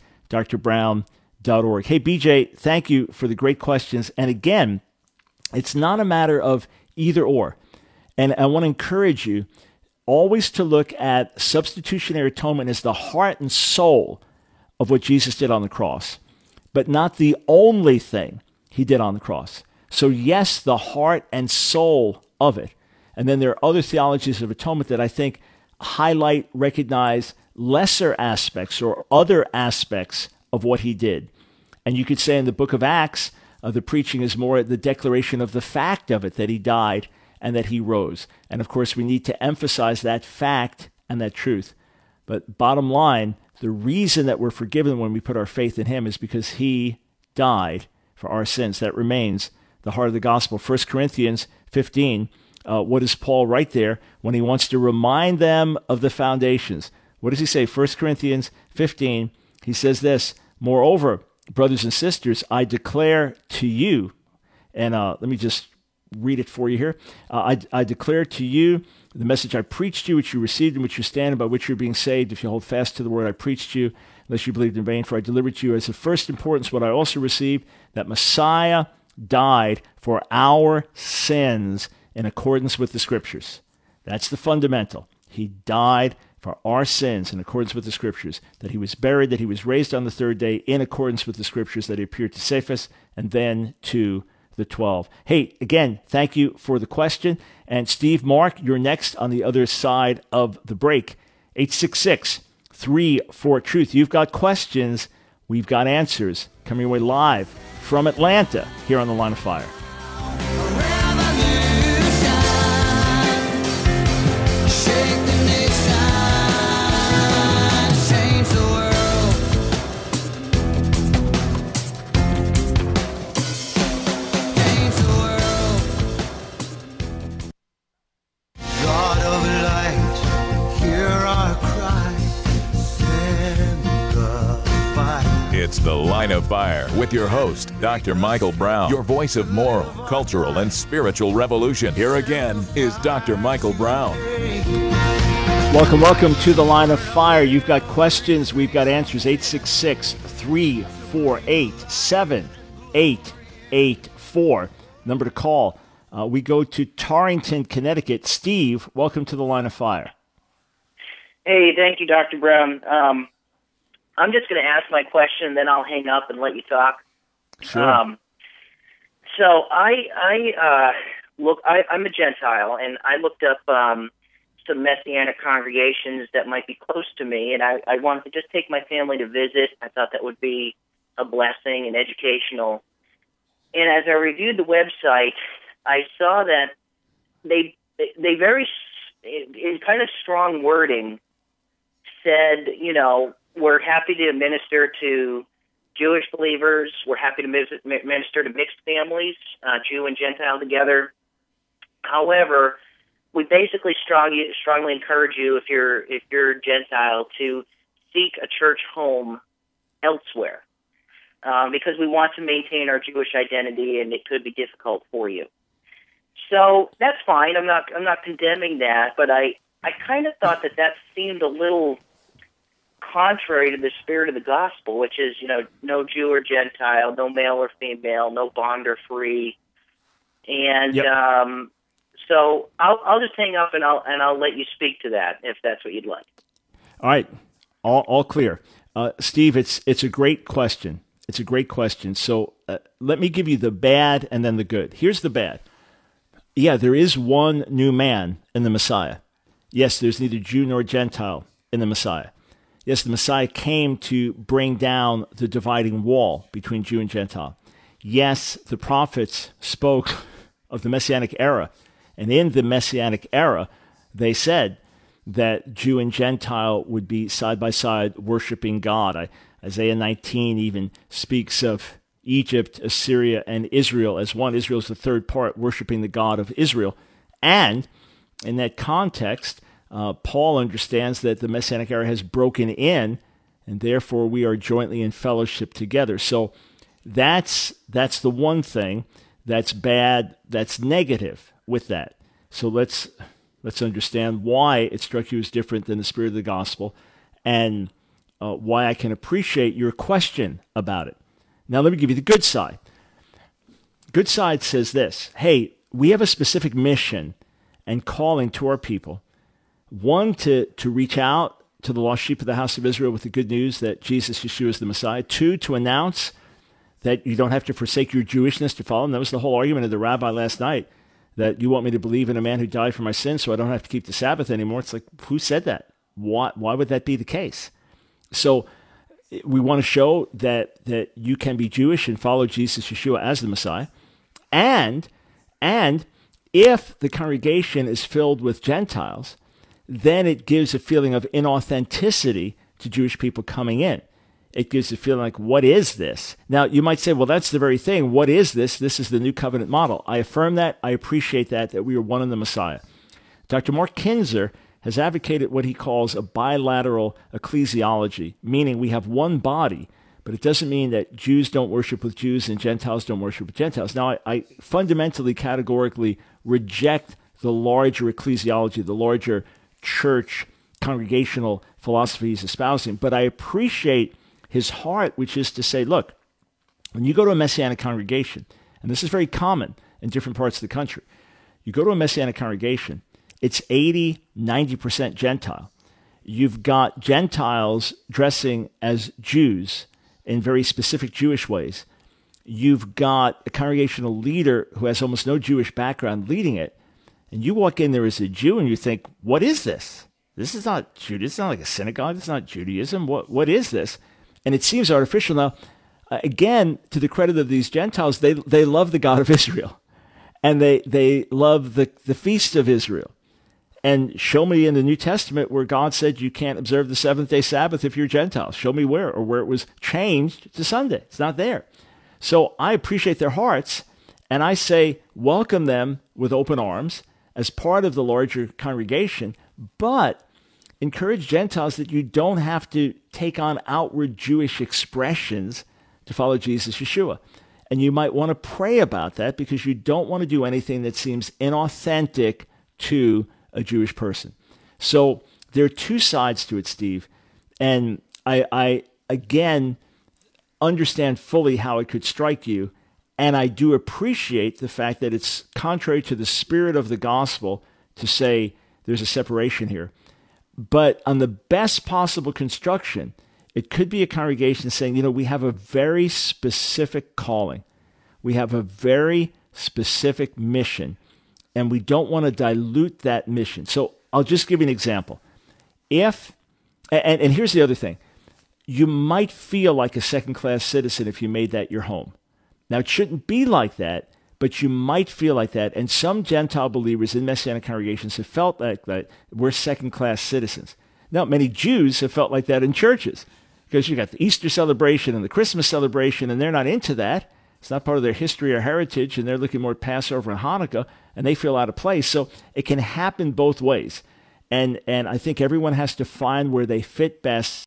askdrbrown.org. Hey, BJ, thank you for the great questions. And again, it's not a matter of either or. And I want to encourage you always to look at substitutionary atonement as the heart and soul of what Jesus did on the cross, but not the only thing he did on the cross. So yes, the heart and soul of it. And then there are other theologies of atonement that I think highlight, recognize lesser aspects or other aspects of what he did. And you could say in the book of Acts, the preaching is more the declaration of the fact of it, that he died and that he rose. And of course, we need to emphasize that fact and that truth. But bottom line, the reason that we're forgiven when we put our faith in him is because he died for our sins. That remains the heart of the gospel. 1 Corinthians 15, what does Paul write there when he wants to remind them of the foundations? What does he say? 1 Corinthians 15, he says this, "Moreover, brothers and sisters, I declare to you," and let me just read it for you here. I declare to you The message I preached to you, which you received, in which you stand, and by which you're being saved, if you hold fast to the word I preached to you, unless you believed in vain. For I delivered to you as of first importance what I also received, that Messiah died for our sins in accordance with the Scriptures. That's the fundamental. He died for our sins in accordance with the Scriptures, that he was buried, that he was raised on the third day in accordance with the Scriptures, that he appeared to Cephas and then to the 12. Hey, again, thank you for the question. And Steve, Mark, you're next on the other side of the break. 866-34-TRUTH. You've got questions. We've got answers. Coming your way live from Atlanta here on The Line of Fire. It's The Line of Fire with your host, Dr. Michael Brown, your voice of moral, cultural, and spiritual revolution. Here again is Dr. Michael Brown. Welcome to The Line of Fire. You've got questions, we've got answers. 866-348-7884. Number to call. We go to Torrington, Connecticut. Steve, welcome to The Line of Fire. Hey, thank you, Dr. Brown. I'm just going to ask my question, then I'll hang up and let you talk. Sure. So I'm a Gentile, and I looked up some Messianic congregations that might be close to me, and I wanted to just take my family to visit. I thought that would be a blessing and educational. And as I reviewed the website, I saw that they very, in kind of strong wording, said, we're happy to minister to Jewish believers. We're happy to minister to mixed families, Jew and Gentile together. However, we basically strongly encourage you, if you're Gentile, to seek a church home elsewhere, because we want to maintain our Jewish identity, and it could be difficult for you. So that's fine. I'm not condemning that, but I kind of thought that seemed a little contrary to the spirit of the gospel, which is, no Jew or Gentile, no male or female, no bond or free. And yep. So I'll just hang up and I'll let you speak to that if that's what you'd like. All right, all clear. Steve, it's a great question. It's a great question. So let me give you the bad and then the good. Here's the bad. Yeah, there is one new man in the Messiah. Yes, there's neither Jew nor Gentile in the Messiah. Yes, the Messiah came to bring down the dividing wall between Jew and Gentile. Yes, the prophets spoke of the Messianic era. And in the Messianic era, they said that Jew and Gentile would be side by side worshiping God. Isaiah 19 even speaks of Egypt, Assyria, and Israel as one. Israel is the third part, worshiping the God of Israel. And in that context, Paul understands that the Messianic era has broken in, and therefore we are jointly in fellowship together. So that's the one thing that's bad, that's negative with that. So let's understand why it struck you as different than the spirit of the gospel, and why I can appreciate your question about it. Now let me give you the good side. Good side says this: hey, we have a specific mission and calling to our people. One, to reach out to the lost sheep of the house of Israel with the good news that Jesus Yeshua is the Messiah. Two, to announce that you don't have to forsake your Jewishness to follow him. That was the whole argument of the rabbi last night, that you want me to believe in a man who died for my sins so I don't have to keep the Sabbath anymore. It's like, who said that? Why would that be the case? So we want to show that you can be Jewish and follow Jesus Yeshua as the Messiah. And if the congregation is filled with Gentiles, then it gives a feeling of inauthenticity to Jewish people coming in. It gives a feeling like, what is this? Now, you might say, well, that's the very thing. What is this? This is the new covenant model. I affirm that. I appreciate that we are one in the Messiah. Dr. Mark Kinzer has advocated what he calls a bilateral ecclesiology, meaning we have one body, but it doesn't mean that Jews don't worship with Jews and Gentiles don't worship with Gentiles. Now, I fundamentally, categorically reject the larger ecclesiology, the larger church congregational philosophy he's espousing. But I appreciate his heart, which is to say, look, when you go to a Messianic congregation, and this is very common in different parts of the country, you go to a Messianic congregation, it's 80, 90% Gentile. You've got Gentiles dressing as Jews in very specific Jewish ways. You've got a congregational leader who has almost no Jewish background leading it. And you walk in there as a Jew and you think, what is this? This is not Judaism. It's not like a synagogue. It's not Judaism. What is this? And it seems artificial. Now, again, to the credit of these Gentiles, they love the God of Israel. And they love the feast of Israel. And show me in the New Testament where God said you can't observe the seventh-day Sabbath if you're Gentile. Show me where, or where it was changed to Sunday. It's not there. So I appreciate their hearts, and I say welcome them with open arms as part of the larger congregation, but encourage Gentiles that you don't have to take on outward Jewish expressions to follow Jesus Yeshua. And you might want to pray about that because you don't want to do anything that seems inauthentic to a Jewish person. So there are two sides to it, Steve. And I again, understand fully how it could strike you. And I do appreciate the fact that it's contrary to the spirit of the gospel to say there's a separation here. But on the best possible construction, it could be a congregation saying, we have a very specific calling. We have a very specific mission, and we don't want to dilute that mission. So I'll just give you an example. And here's the other thing. You might feel like a second-class citizen if you made that your home. Now, it shouldn't be like that, but you might feel like that. And some Gentile believers in Messianic congregations have felt like that we're second-class citizens. Now, many Jews have felt like that in churches because you got the Easter celebration and the Christmas celebration, and they're not into that. It's not part of their history or heritage, and they're looking more at Passover and Hanukkah, and they feel out of place. So it can happen both ways. And I think everyone has to find where they fit best.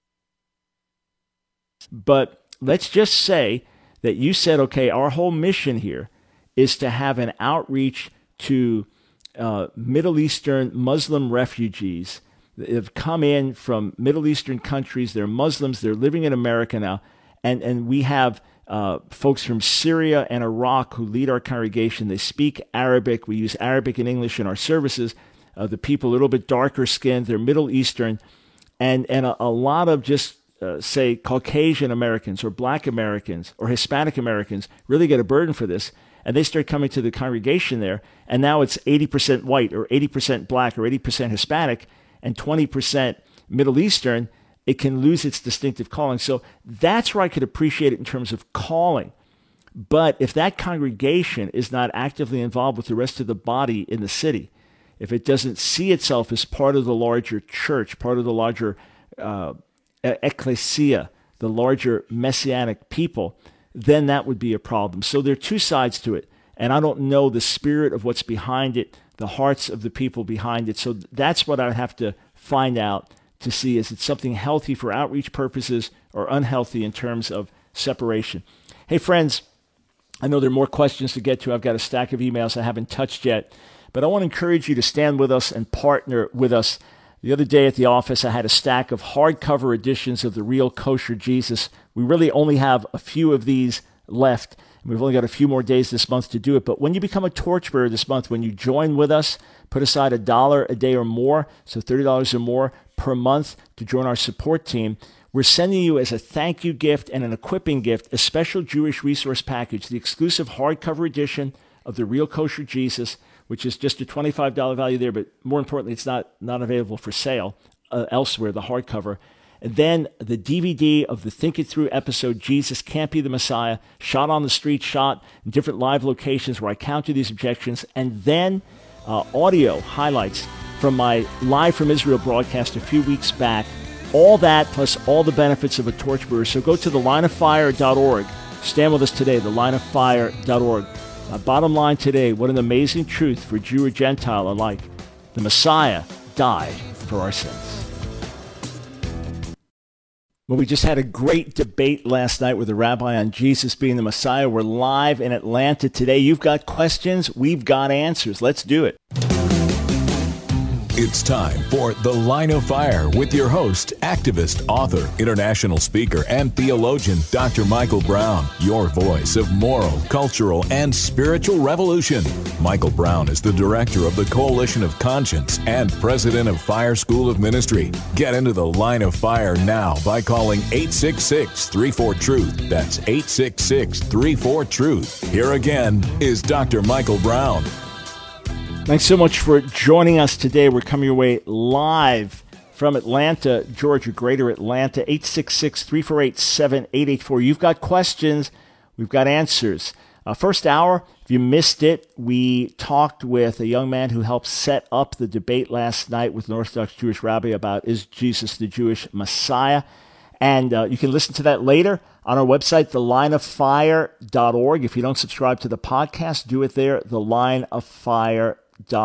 But let's just say that you said, okay, our whole mission here is to have an outreach to Middle Eastern Muslim refugees that have come in from Middle Eastern countries. They're Muslims. They're living in America now. And we have folks from Syria and Iraq who lead our congregation. They speak Arabic. We use Arabic and English in our services. The people a little bit darker skinned. They're Middle Eastern. And a lot of just say Caucasian Americans or Black Americans or Hispanic Americans really get a burden for this, and they start coming to the congregation there, and now it's 80% white or 80% Black or 80% Hispanic and 20% Middle Eastern. It can lose its distinctive calling. So that's where I could appreciate it in terms of calling. But if that congregation is not actively involved with the rest of the body in the city, if it doesn't see itself as part of the larger church, part of the larger ecclesia, the larger messianic people, then that would be a problem. So there are two sides to it. And I don't know the spirit of what's behind it, the hearts of the people behind it. So that's what I have to find out to see, is it something healthy for outreach purposes or unhealthy in terms of separation? Hey, friends, I know there are more questions to get to. I've got a stack of emails I haven't touched yet. But I want to encourage you to stand with us and partner with us. The other day at the office, I had a stack of hardcover editions of The Real Kosher Jesus. We really only have a few of these left. We've only got a few more days this month to do it. But when you become a torchbearer this month, when you join with us, put aside $1 a day or more, so $30 or more per month to join our support team, we're sending you as a thank you gift and an equipping gift a special Jewish resource package, the exclusive hardcover edition of The Real Kosher Jesus, which is just a $25 value there, but more importantly, it's not available for sale elsewhere, the hardcover. And then the DVD of the Think It Through episode, Jesus Can't Be the Messiah, shot on the street, shot in different live locations where I counter these objections, and then audio highlights from my Live from Israel broadcast a few weeks back. All that plus all the benefits of a torchbearer. So go to thelineoffire.org. Stand with us today, thelineoffire.org. Bottom line today, what an amazing truth for Jew or Gentile alike. The Messiah died for our sins. Well, we just had a great debate last night with the rabbi on Jesus being the Messiah. We're live in Atlanta today. You've got questions, we've got answers. Let's do it. It's time for The Line of Fire with your host, activist, author, international speaker, and theologian, Dr. Michael Brown, your voice of moral, cultural, and spiritual revolution. Michael Brown is the director of the Coalition of Conscience and president of Fire School of Ministry. Get into The Line of Fire now by calling 866-34-TRUTH. That's 866-34-TRUTH. Here again is Dr. Michael Brown. Thanks so much for joining us today. We're coming your way live from Atlanta, Georgia, Greater Atlanta, 866-348-7884. You've got questions, we've got answers. First hour, if you missed it, we talked with a young man who helped set up the debate last night with an Orthodox Jewish rabbi about, is Jesus the Jewish Messiah? And you can listen to that later on our website, thelineoffire.org. If you don't subscribe to the podcast, do it there, thelineoffire.org.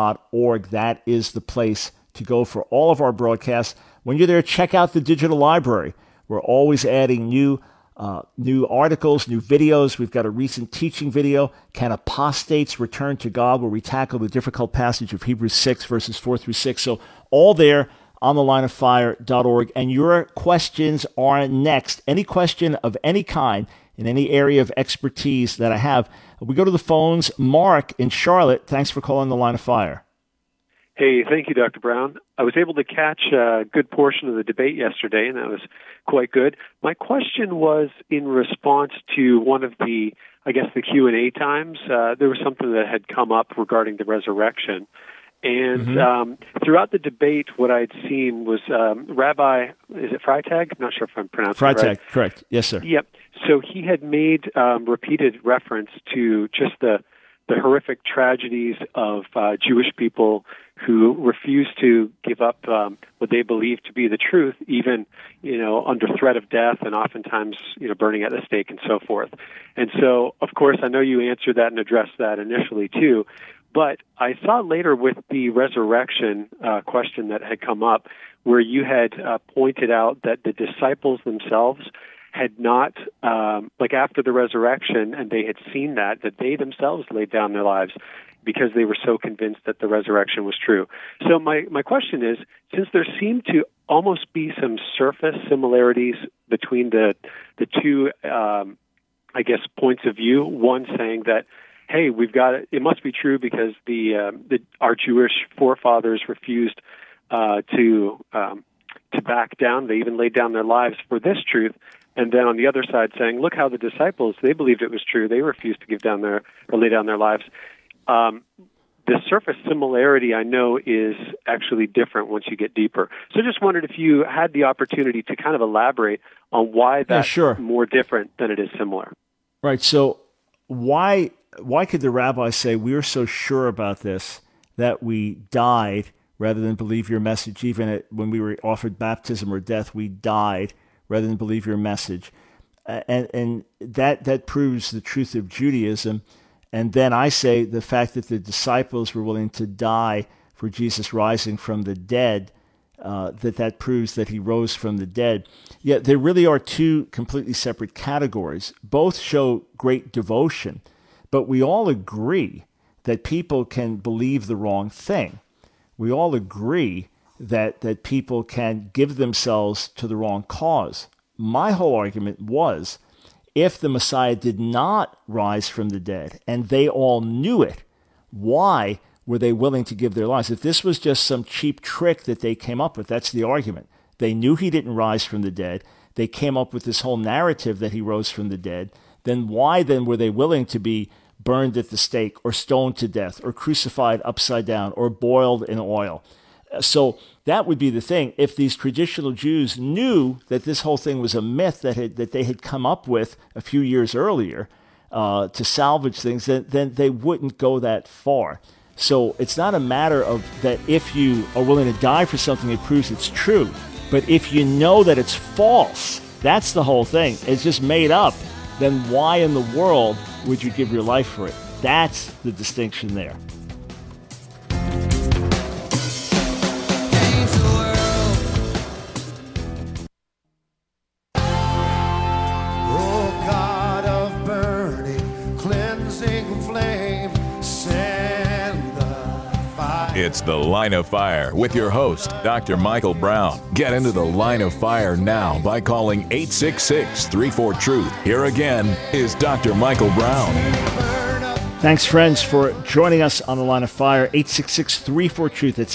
That is the place to go for all of our broadcasts. When you're there, check out the digital library. We're always adding new articles, new videos. We've got a recent teaching video, Can Apostates Return to God, where we tackle the difficult passage of Hebrews 6, verses 4 through 6. So all there on thelineoffire.org. And your questions are next. Any question of any kind in any area of expertise that I have. We go to the phones. Mark in Charlotte, thanks for calling The Line of Fire. Hey, thank you, Dr. Brown. I was able to catch a good portion of the debate yesterday, and that was quite good. My question was in response to one of the Q&A times. There was something that had come up regarding the resurrection. And throughout the debate, what I'd seen was Rabbi, is it Freitag? I'm not sure if I'm pronouncing it right. Freitag, correct. Yes, sir. Yep. So he had made repeated reference to just the horrific tragedies of Jewish people who refuse to give up what they believe to be the truth, even under threat of death, and oftentimes burning at the stake and so forth. And so, of course, I know you answered that and addressed that initially too. But I saw later with the resurrection question that had come up, where you had pointed out that the disciples themselves had not, after the resurrection, and they had seen that they themselves laid down their lives because they were so convinced that the resurrection was true. So my question is, since there seemed to almost be some surface similarities between the two, points of view, one saying that, hey, it must be true because our Jewish forefathers refused to back down. They even laid down their lives for this truth. And then on the other side saying, look how the disciples, they believed it was true. They refused to lay down their lives. The surface similarity, I know, is actually different once you get deeper. So I just wondered if you had the opportunity to kind of elaborate on why that's more different than it is similar. Right. So why could the rabbi say, we're so sure about this that we died rather than believe your message? Even when we were offered baptism or death, we died rather than believe your message. And that proves the truth of Judaism. And then I say the fact that the disciples were willing to die for Jesus rising from the dead, that proves that he rose from the dead. Yet there really are two completely separate categories. Both show great devotion, but we all agree that people can believe the wrong thing. We all agree that people can give themselves to the wrong cause. My whole argument was, if the Messiah did not rise from the dead, and they all knew it, why were they willing to give their lives? If this was just some cheap trick that they came up with, that's the argument. They knew he didn't rise from the dead. They came up with this whole narrative that he rose from the dead. Then why then were they willing to be burned at the stake or stoned to death or crucified upside down or boiled in oil? So that would be the thing. If these traditional Jews knew that this whole thing was a myth that they had come up with a few years earlier to salvage things, then they wouldn't go that far. So it's not a matter of that if you are willing to die for something, it proves it's true. But if you know that it's false, that's the whole thing. It's just made up. Then why in the world would you give your life for it? That's the distinction there. single flame. Send the fire. It's The Line of Fire with your host, Dr. Michael Brown. Get into the Line of Fire now by calling 866-34-TRUTH. Here again is Dr. Michael Brown. Thanks, friends, for joining us on The Line of Fire. 866-34-TRUTH. That's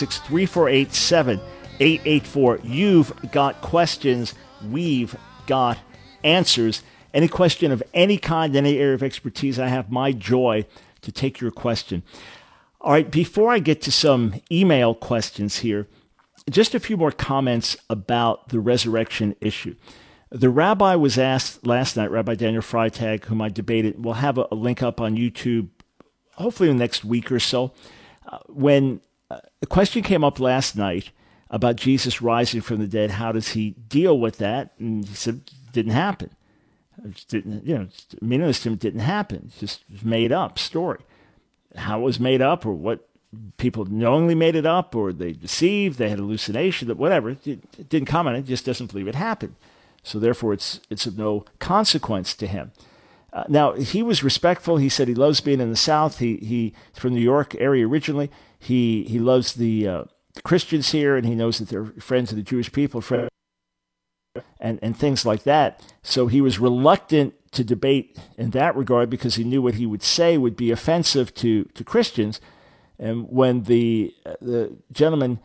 866-348-7884. You've got questions. We've got answers. Any question of any kind, any area of expertise, I have my joy to take your question. All right, before I get to some email questions here, just a few more comments about the resurrection issue. The rabbi was asked last night, Rabbi Daniel Freitag, whom I debated. We'll have a link up on YouTube, hopefully in the next week or so. When the question came up last night about Jesus rising from the dead, how does he deal with that? And he said, it didn't happen. It didn't, meaningless to him, it didn't happen. It's just a made-up story. How it was made up, or what people knowingly made it up, or they deceived, they had hallucination, whatever. It didn't comment. It just doesn't believe it happened. So therefore, it's of no consequence to him. Now, he was respectful. He said he loves being in the South. He's from the New York area originally. He loves the Christians here, and he knows that they're friends of the Jewish people, and things like that. So he was reluctant to debate in that regard because he knew what he would say would be offensive to Christians. And when the gentleman,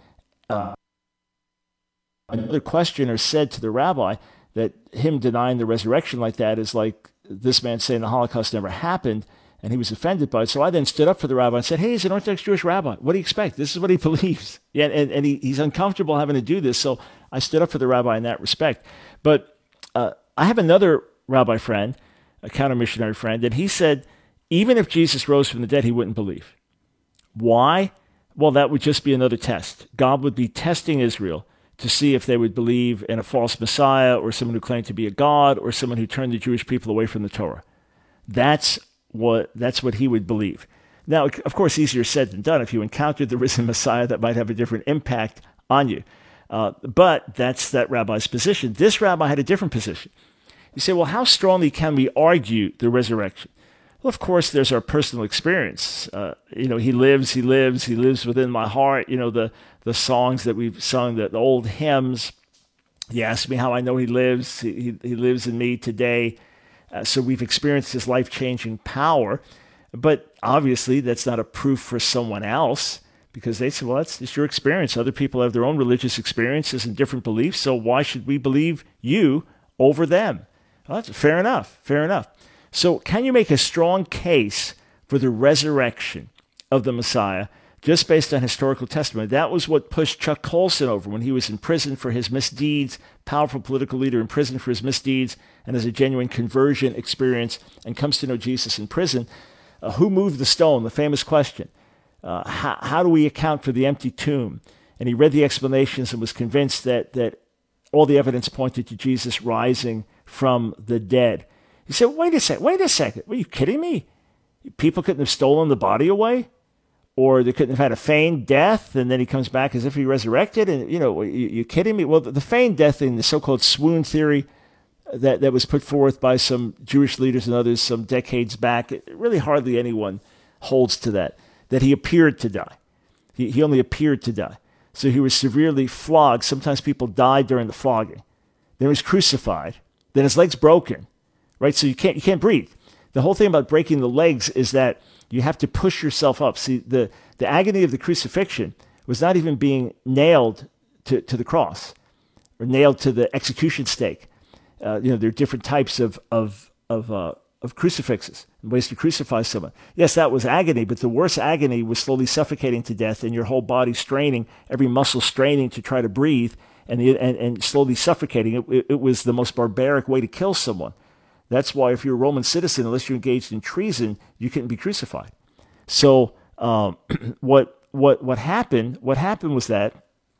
another questioner, said to the rabbi that him denying the resurrection like that is like this man saying the Holocaust never happened, and he was offended by it. So I then stood up for the rabbi and said, hey, he's an Orthodox Jewish rabbi. What do you expect? This is what he believes. Yeah, and he's uncomfortable having to do this, so I stood up for the rabbi in that respect. But I have another rabbi friend, a counter-missionary friend, and he said even if Jesus rose from the dead, he wouldn't believe. Why? Well, that would just be another test. God would be testing Israel to see if they would believe in a false Messiah, or someone who claimed to be a god, or someone who turned the Jewish people away from the Torah. That's what he would believe. Now, of course, easier said than done. If you encountered the risen Messiah, that might have a different impact on you. But that's that rabbi's position. This rabbi had a different position. You say, well, how strongly can we argue the resurrection? Well, of course, there's our personal experience. He lives within my heart. The songs that we've sung, the old hymns. You ask me how I know he lives. He lives in me today. So we've experienced his life-changing power. But obviously, that's not a proof for someone else, because they say, well, it's your experience. Other people have their own religious experiences and different beliefs, so why should we believe you over them? Well, that's fair enough. So can you make a strong case for the resurrection of the Messiah just based on historical testimony? That was what pushed Chuck Colson over when he was in prison for his misdeeds, powerful political leader in prison for his misdeeds, and has a genuine conversion experience and comes to know Jesus in prison. Who moved the stone? The famous question. How do we account for the empty tomb? And he read the explanations and was convinced that all the evidence pointed to Jesus rising from the dead. He said, wait a second. Are you kidding me? People couldn't have stolen the body away? Or they couldn't have had a feigned death, and then he comes back as if he resurrected? And, you kidding me? Well, the feigned death thing, the so-called swoon theory that was put forth by some Jewish leaders and others some decades back, really hardly anyone holds to that he appeared to die. He only appeared to die. So he was severely flogged. Sometimes people died during the flogging. Then he was crucified. Then his legs broken, right? So you can't breathe. The whole thing about breaking the legs is that you have to push yourself up. See, the agony of the crucifixion was not even being nailed to the cross or nailed to the execution stake. There are different types of crucifixes and ways to crucify someone. Yes, that was agony, but the worst agony was slowly suffocating to death and your whole body straining, every muscle straining to try to breathe and slowly suffocating. It was the most barbaric way to kill someone. That's why if you're a Roman citizen, unless you're engaged in treason, you couldn't be crucified. So what happened was that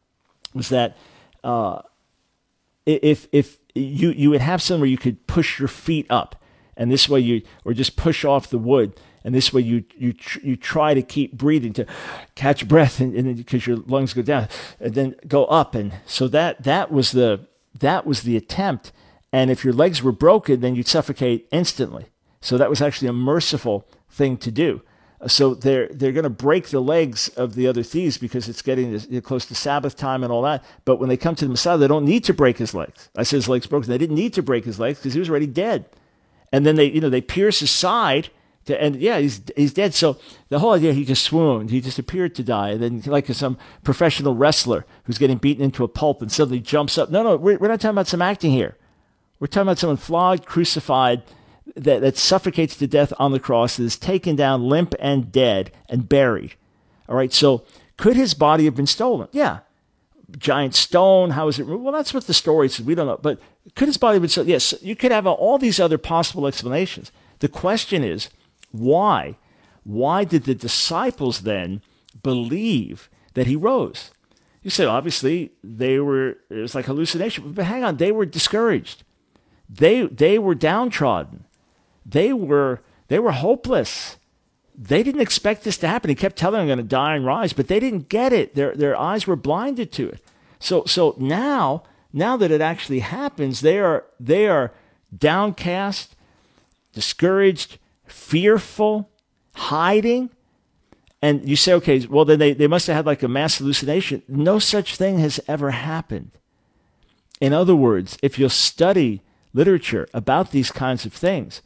if you would have something where you could push your feet up, and this way or just push off the wood, and this way you try to keep breathing to catch breath, and because your lungs go down, and then go up, and so that was the attempt. And if your legs were broken, then you'd suffocate instantly. So that was actually a merciful thing to do. So they're going to break the legs of the other thieves because it's getting close to Sabbath time and all that. But when they come to the Messiah, they don't need to break his legs. I said his legs broken. They didn't need to break his legs because he was already dead. And then they pierce his side, he's dead. So the whole idea, he just swooned. He just appeared to die. And then like some professional wrestler who's getting beaten into a pulp and suddenly jumps up. No, we're not talking about some acting here. We're talking about someone flogged, crucified, that suffocates to death on the cross, that is taken down limp and dead and buried. All right, so could his body have been stolen? Yeah. Giant stone, how is it removed? Well, that's what the story says. We don't know. But could his body have been stolen? Yes, you could have all these other possible explanations. The question is, why? Why did the disciples then believe that he rose? You say, obviously, it was like hallucination. But hang on, they were discouraged. They were downtrodden. They were hopeless. They didn't expect this to happen. He kept telling them, I'm going to die and rise, but they didn't get it. Their eyes were blinded to it. So now that it actually happens, they are downcast, discouraged, fearful, hiding. And you say, okay, well, then they must have had like a mass hallucination. No such thing has ever happened. In other words, if you'll study literature about these kinds of things,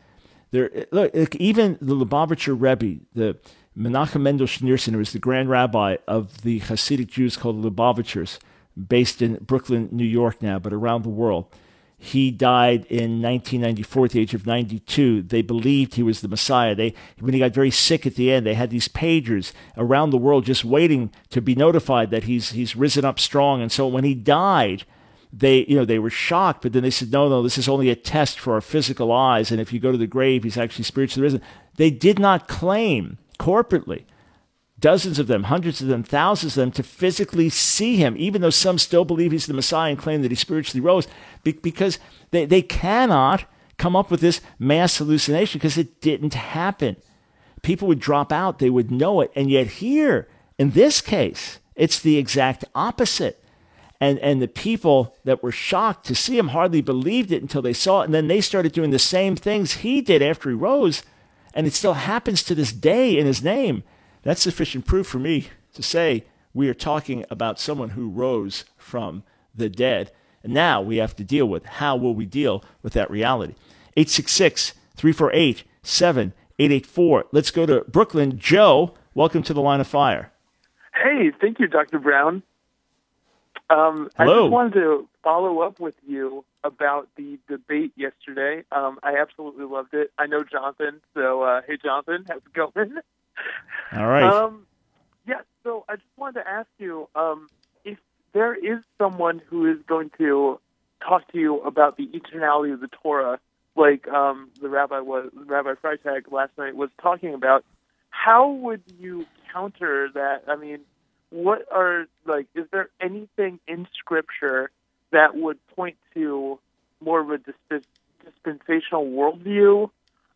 even the Lubavitcher Rebbe, the Menachem Mendel Schneerson, who was the grand rabbi of the Hasidic Jews called the Lubavitchers, based in Brooklyn, New York now, but around the world. He died in 1994 at the age of 92. They believed he was the Messiah. When he got very sick at the end, they had these pagers around the world just waiting to be notified that he's risen up strong. And so when he died, they were shocked, but then they said, no, this is only a test for our physical eyes. And if you go to the grave, he's actually spiritually risen. They did not claim corporately, dozens of them, hundreds of them, thousands of them, to physically see him, even though some still believe he's the Messiah and claim that he spiritually rose, because they cannot come up with this mass hallucination because it didn't happen. People would drop out. They would know it. And yet here, in this case, it's the exact opposite. And the people that were shocked to see him hardly believed it until they saw it. And then they started doing the same things he did after he rose. And it still happens to this day in his name. That's sufficient proof for me to say we are talking about someone who rose from the dead. And now we have to deal with how will we deal with that reality. 866-348-7884. Let's go to Brooklyn. Joe, welcome to the Line of Fire. Hey, thank you, Dr. Brown. Hello. I just wanted to follow up with you about the debate yesterday. I absolutely loved it. I know Jonathan, so hey, Jonathan, how's it going? All right. So I just wanted to ask you, if there is someone who is going to talk to you about the eternality of the Torah, like the Rabbi Freitag last night was talking about, how would you counter that? I mean, is there anything in Scripture that would point to more of a dispensational worldview?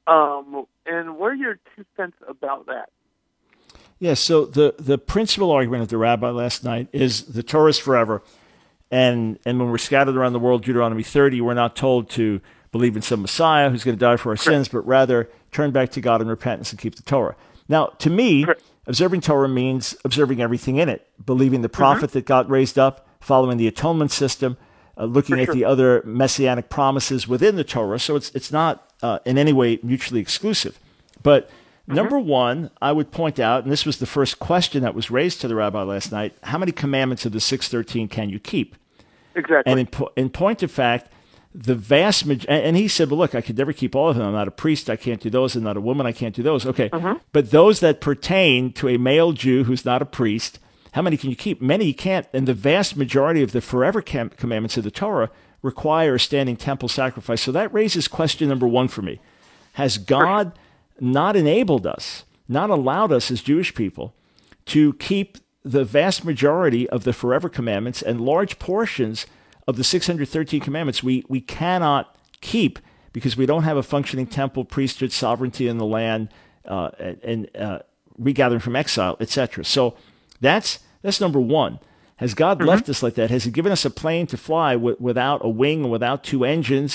And what are your 2 cents about that? Yeah, so the principal argument of the rabbi last night is the Torah is forever. And when we're scattered around the world, Deuteronomy 30, we're not told to believe in some Messiah who's going to die for our sins, but rather turn back to God in repentance and keep the Torah. Now, to me, observing Torah means observing everything in it, believing the prophet that God raised up, following the atonement system, looking at the other messianic promises within the Torah. So it's not in any way mutually exclusive. But number one, I would point out, and this was the first question that was raised to the rabbi last night, how many commandments of the 613 can you keep? Exactly. And in point of fact, the vast majority, and he said, well, look, I could never keep all of them. I'm not a priest. I can't do those. I'm not a woman. I can't do those. Okay. But those that pertain to a male Jew who's not a priest, how many can you keep? Many you can't. And the vast majority of the forever commandments of the Torah require a standing temple sacrifice. So that raises question number one for me. Has God not enabled us, not allowed us as Jewish people to keep the vast majority of the forever commandments and large portions of the 613 commandments we cannot keep because we don't have a functioning temple, priesthood, sovereignty in the land, and regathering from exile, etc. So that's number one. Has God left us like that? Has he given us a plane to fly without a wing, without two engines,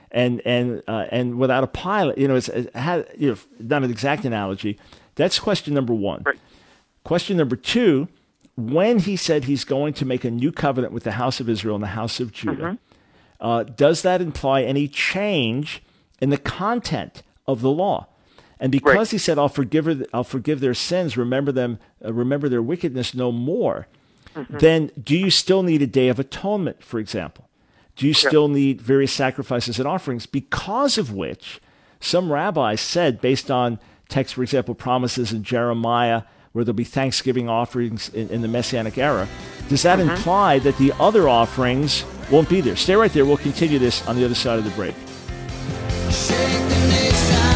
and without a pilot. Not an exact analogy. That's question number one. Right. Question number two, when he said he's going to make a new covenant with the house of Israel and the house of Judah, does that imply any change in the content of the law? And because he said, I'll forgive their sins, remember their wickedness no more, then do you still need a Day of Atonement, for example? Do you still need various sacrifices and offerings? Because of which some rabbis said, based on text, for example, promises in Jeremiah, where there'll be Thanksgiving offerings in the Messianic era, does that imply that the other offerings won't be there? Stay right there. We'll continue this on the other side of the break. Shake the nation,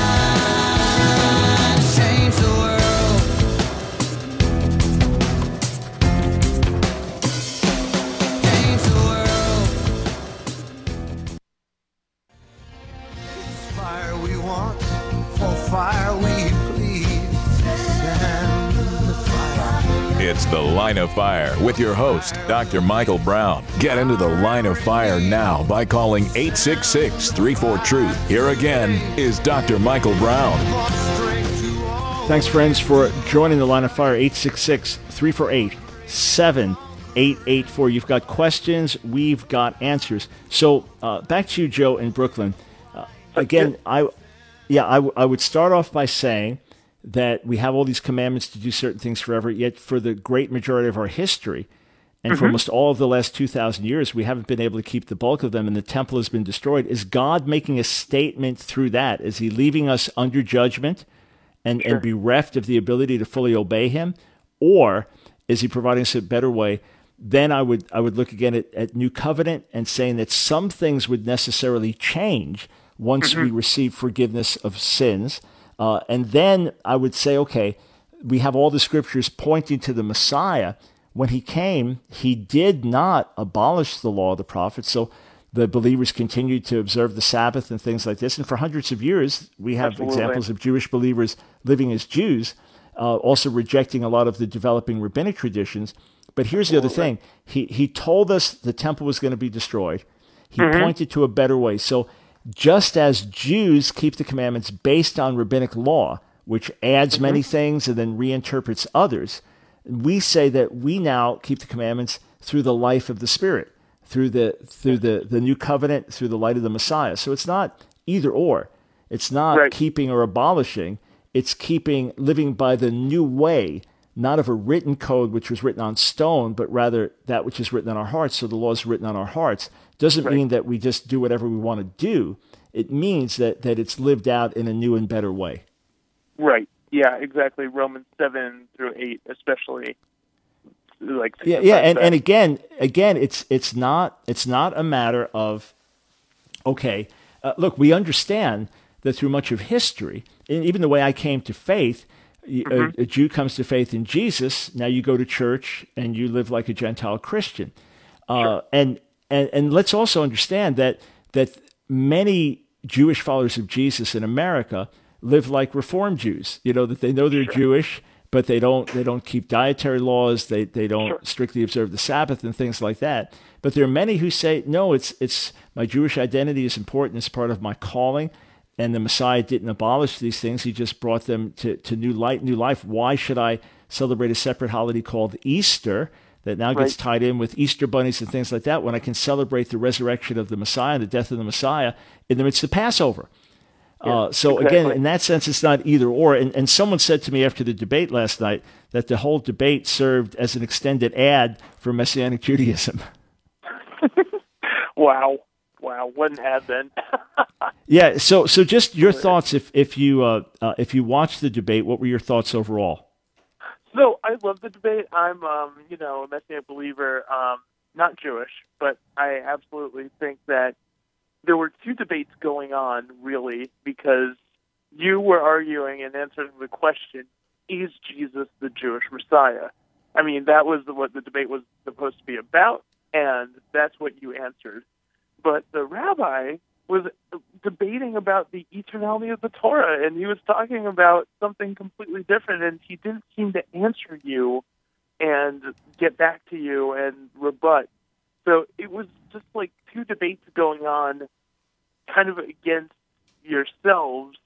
change the world. Change the world. It's fire we want, for fire we plead. Stand the fire. It's The Line of Fire with your host, Dr. Michael Brown. Get into the Line of Fire now by calling 866-34-TRUTH. Here again is Dr. Michael Brown. Thanks, friends, for joining the Line of Fire, 866-348-7884. You've got questions, we've got answers. So back to you, Joe, in Brooklyn. Again, I would start off by saying that we have all these commandments to do certain things forever, yet for the great majority of our history, and for almost all of the last 2,000 years, we haven't been able to keep the bulk of them, and the temple has been destroyed. Is God making a statement through that? Is he leaving us under judgment and bereft of the ability to fully obey him? Or is he providing us a better way? Then I would look again at New Covenant and saying that some things would necessarily change once we receive forgiveness of sins. And then I would say, okay, we have all the scriptures pointing to the Messiah. When he came, he did not abolish the law of the prophets. So the believers continued to observe the Sabbath and things like this. And for hundreds of years, we have examples of Jewish believers living as Jews, also rejecting a lot of the developing rabbinic traditions. But here's the other thing. He told us the temple was going to be destroyed. He pointed to a better way. So just as Jews keep the commandments based on rabbinic law, which adds many things and then reinterprets others, we say that we now keep the commandments through the life of the Spirit, through the new covenant, through the light of the Messiah. So it's not either or. It's not keeping or abolishing. It's living by the new way, not of a written code which was written on stone, but rather that which is written on our hearts. So the law is written on our hearts. Doesn't mean that we just do whatever we want to do. It means that it's lived out in a new and better way. Right. Yeah, exactly. Romans 7 through 8, especially. And again, it's not a matter of, okay, look, we understand that through much of history, and even the way I came to faith, a Jew comes to faith in Jesus. Now you go to church and you live like a Gentile Christian, and let's also understand that many Jewish followers of Jesus in America live like Reformed Jews. That they know they're Jewish, but they don't keep dietary laws. They don't strictly observe the Sabbath and things like that. But there are many who say, no, it's my Jewish identity is important. It's part of my calling. And the Messiah didn't abolish these things. He just brought them to new light, new life. Why should I celebrate a separate holiday called Easter that now gets tied in with Easter bunnies and things like that when I can celebrate the resurrection of the Messiah, the death of the Messiah in the midst of Passover? Again, in that sense, it's not either or. And someone said to me after the debate last night that the whole debate served as an extended ad for Messianic Judaism. Wow, what an ad then. Yeah. So just your thoughts if you watched the debate, what were your thoughts overall? So I love the debate. I'm a Messianic believer, not Jewish, but I absolutely think that there were two debates going on, really, because you were arguing and answering the question, is Jesus the Jewish Messiah? I mean, that was what the debate was supposed to be about, and that's what you answered. But the rabbi was debating about the eternality of the Torah, and he was talking about something completely different, and he didn't seem to answer you and get back to you and rebut. So it was just like two debates going on kind of against yourselves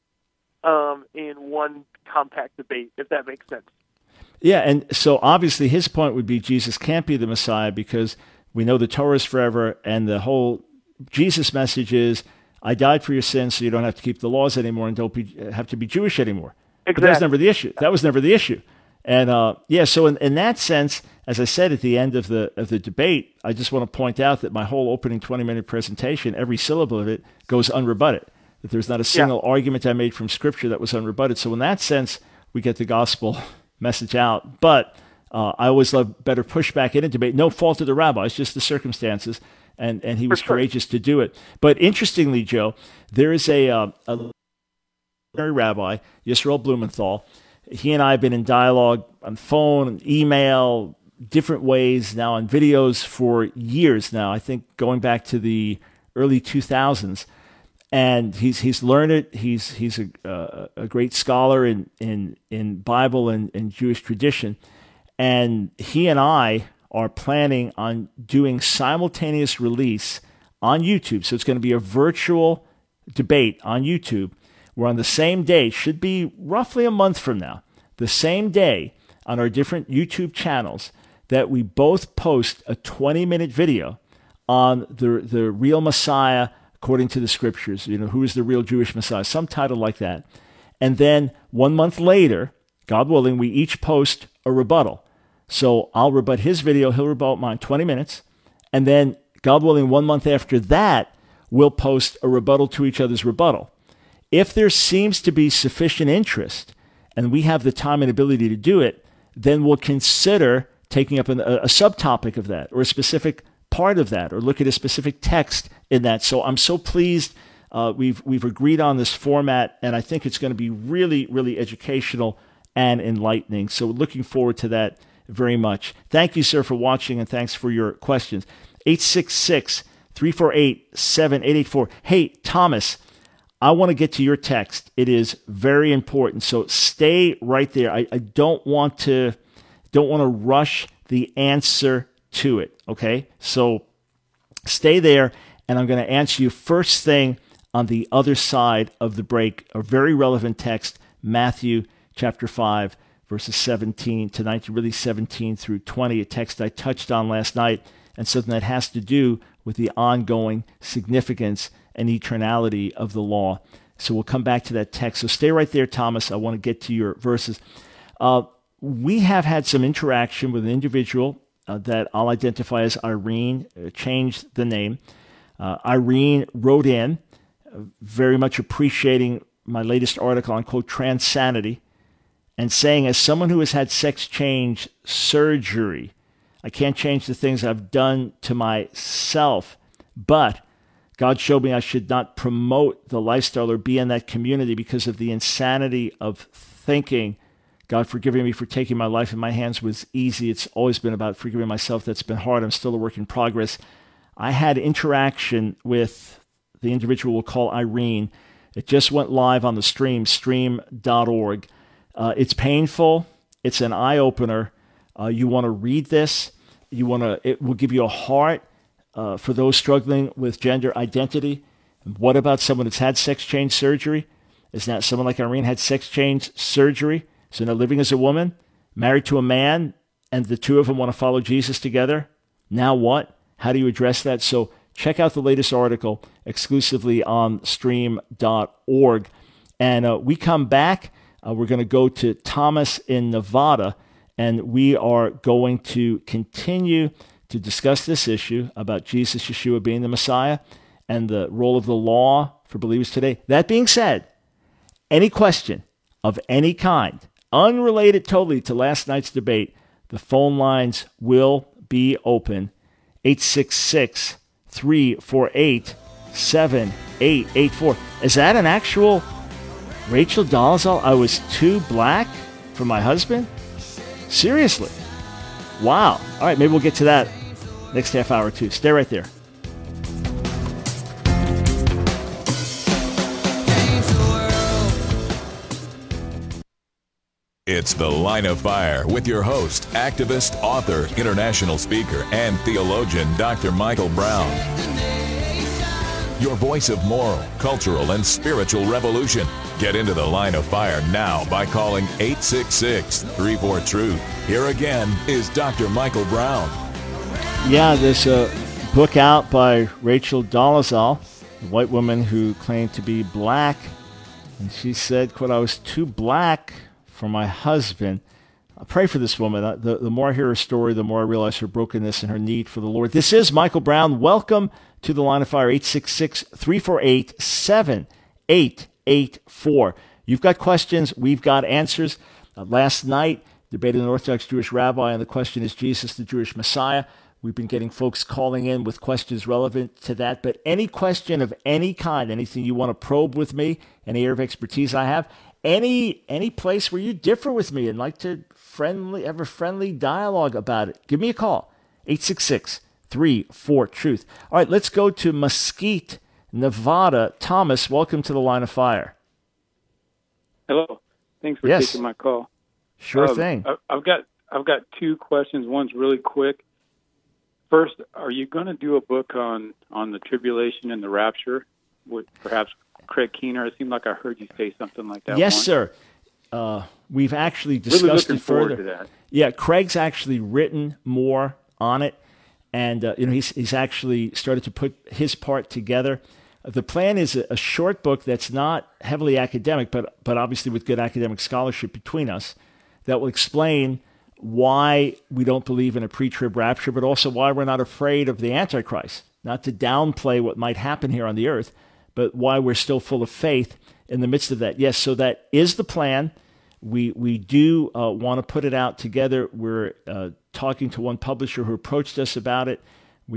in one compact debate, if that makes sense. Yeah, and so obviously his point would be Jesus can't be the Messiah because we know the Torah is forever, and the whole Jesus message is, I died for your sins so you don't have to keep the laws anymore and don't have to be Jewish anymore. Exactly. But that was never the issue. That was never the issue. And so in that sense, as I said at the end of the debate, I just want to point out that my whole opening 20-minute presentation, every syllable of it goes unrebutted. That there's not a single argument I made from Scripture that was unrebutted. So in that sense, we get the gospel message out. But I always love better pushback in a debate. No fault of the rabbis, just the circumstances. And he was courageous to do it. But interestingly, Joe, there is a rabbi, Yisrael Blumenthal. He and I have been in dialogue on phone, email, different ways now, on videos for years now. I think going back to the early 2000s. And he's learned it. He's a great scholar in Bible and Jewish tradition. And he and I are planning on doing simultaneous release on YouTube. So it's going to be a virtual debate on YouTube. Where on the same day, should be roughly a month from now, the same day on our different YouTube channels, that we both post a 20-minute video on the real Messiah according to the Scriptures. You know, who is the real Jewish Messiah? Some title like that. And then 1 month later, God willing, we each post a rebuttal. So I'll rebut his video, he'll rebut mine, 20 minutes. And then, God willing, 1 month after that, we'll post a rebuttal to each other's rebuttal. If there seems to be sufficient interest and we have the time and ability to do it, then we'll consider taking up a subtopic of that or a specific part of that or look at a specific text in that. So I'm so pleased we've agreed on this format, and I think it's going to be really, really educational and enlightening. So looking forward to that very much. Thank you, sir, for watching, and thanks for your questions. 866-348-7884. Hey, Thomas, I want to get to your text. It is very important. So stay right there. I don't want to rush the answer to it. Okay. So stay there, and I'm going to answer you first thing on the other side of the break. A very relevant text, Matthew chapter 5, verses 17 to 19, really 17 through 20, a text I touched on last night, and something that has to do with the ongoing significance and eternality of the law. So we'll come back to that text. So stay right there, Thomas. I want to get to your verses. We have had some interaction with an individual that I'll identify as Irene, changed the name. Irene wrote in, very much appreciating my latest article on, quote, transanity, and saying, as someone who has had sex change surgery, I can't change the things I've done to myself, but God showed me I should not promote the lifestyle or be in that community because of the insanity of thinking. God forgiving me for taking my life in my hands was easy. It's always been about forgiving myself. That's been hard. I'm still a work in progress. I had interaction with the individual we'll call Irene. It just went live on the stream.org. It's painful. It's an eye-opener. You want to read this. It will give you a heart for those struggling with gender identity. What about someone that's had sex change surgery? Is that someone like Irene had sex change surgery? So now living as a woman, married to a man, and the two of them want to follow Jesus together. Now what? How do you address that? So check out the latest article exclusively on stream.org. And we come back. We're going to go to Thomas in Nevada, and we are going to continue to discuss this issue about Jesus, Yeshua being the Messiah and the role of the law for believers today. That being said, any question of any kind, unrelated totally to last night's debate, the phone lines will be open. 866-348-7884. Is that an actual Rachel Dolezal? I was too black for my husband? Seriously? Wow. All right, maybe we'll get to that next half hour too. Stay right there. It's The Line of Fire with your host, activist, author, international speaker, and theologian, Dr. Michael Brown. your voice of moral, cultural, and spiritual revolution. Get into the line of fire now by calling 866-34-TRUTH. Here again is Dr. Michael Brown. Yeah, there's a book out by Rachel Dolezal, a white woman who claimed to be black. And she said, quote, "I was too black for my husband." I pray for this woman. The more I hear her story, the more I realize her brokenness and her need for the Lord. This is Michael Brown. Welcome to the Line of Fire, 866-348-7884. You've got questions. We've got answers. Last night, debated an Orthodox Jewish rabbi on the question, is Jesus the Jewish Messiah? We've been getting folks calling in with questions relevant to that. But any question of any kind, anything you want to probe with me, any area of expertise I have, any place where you differ with me and like to have a friendly dialogue about it, give me a call, 866-34-TRUTH. All right, let's go to Mesquite, Nevada. Thomas, welcome to the Line of Fire. Hello. Thanks for taking my call. Sure thing. I've got two questions. One's really quick. First, are you going to do a book on the tribulation and the rapture with perhaps Craig Keener? It seemed like I heard you say something like that. Yes, once. sir. We've actually discussed it further. Forward to that. Yeah, Craig's actually written more on it, and he's actually started to put his part together. The plan is a short book that's not heavily academic, but obviously with good academic scholarship between us, that will explain why we don't believe in a pre-trib rapture, but also why we're not afraid of the Antichrist. Not to downplay what might happen here on the earth, but why we're still full of faith in the midst of that. Yes, so that is the plan. We do want to put it out together. We're talking to one publisher who approached us about it.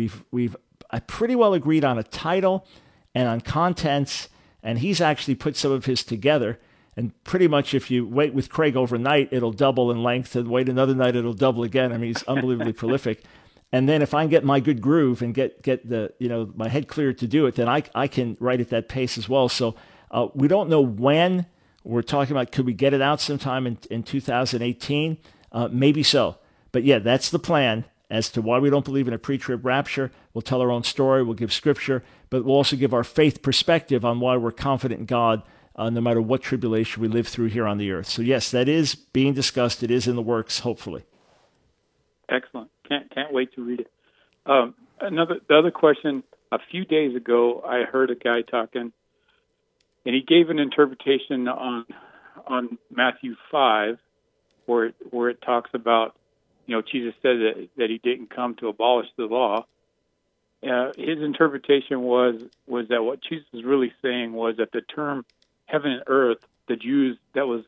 I pretty well agreed on a title and on contents, and he's actually put some of his together. And pretty much if you wait with Craig overnight, it'll double in length, and wait another night, it'll double again. I mean, he's unbelievably prolific. And then if I can get my good groove and get the my head clear to do it, then I can write at that pace as well. So we don't know when. We're talking about, could we get it out sometime in 2018? Maybe so. But yeah, that's the plan as to why we don't believe in a pre-trib rapture. We'll tell our own story. We'll give scripture, but we'll also give our faith perspective on why we're confident in God no matter what tribulation we live through here on the earth. So yes, that is being discussed. It is in the works, hopefully. Excellent. Can't wait to read it. The other question, a few days ago, I heard a guy talking, and he gave an interpretation on Matthew 5, where it talks about, Jesus said that he didn't come to abolish the law. His interpretation was that what Jesus was really saying was that the term heaven and earth, the Jews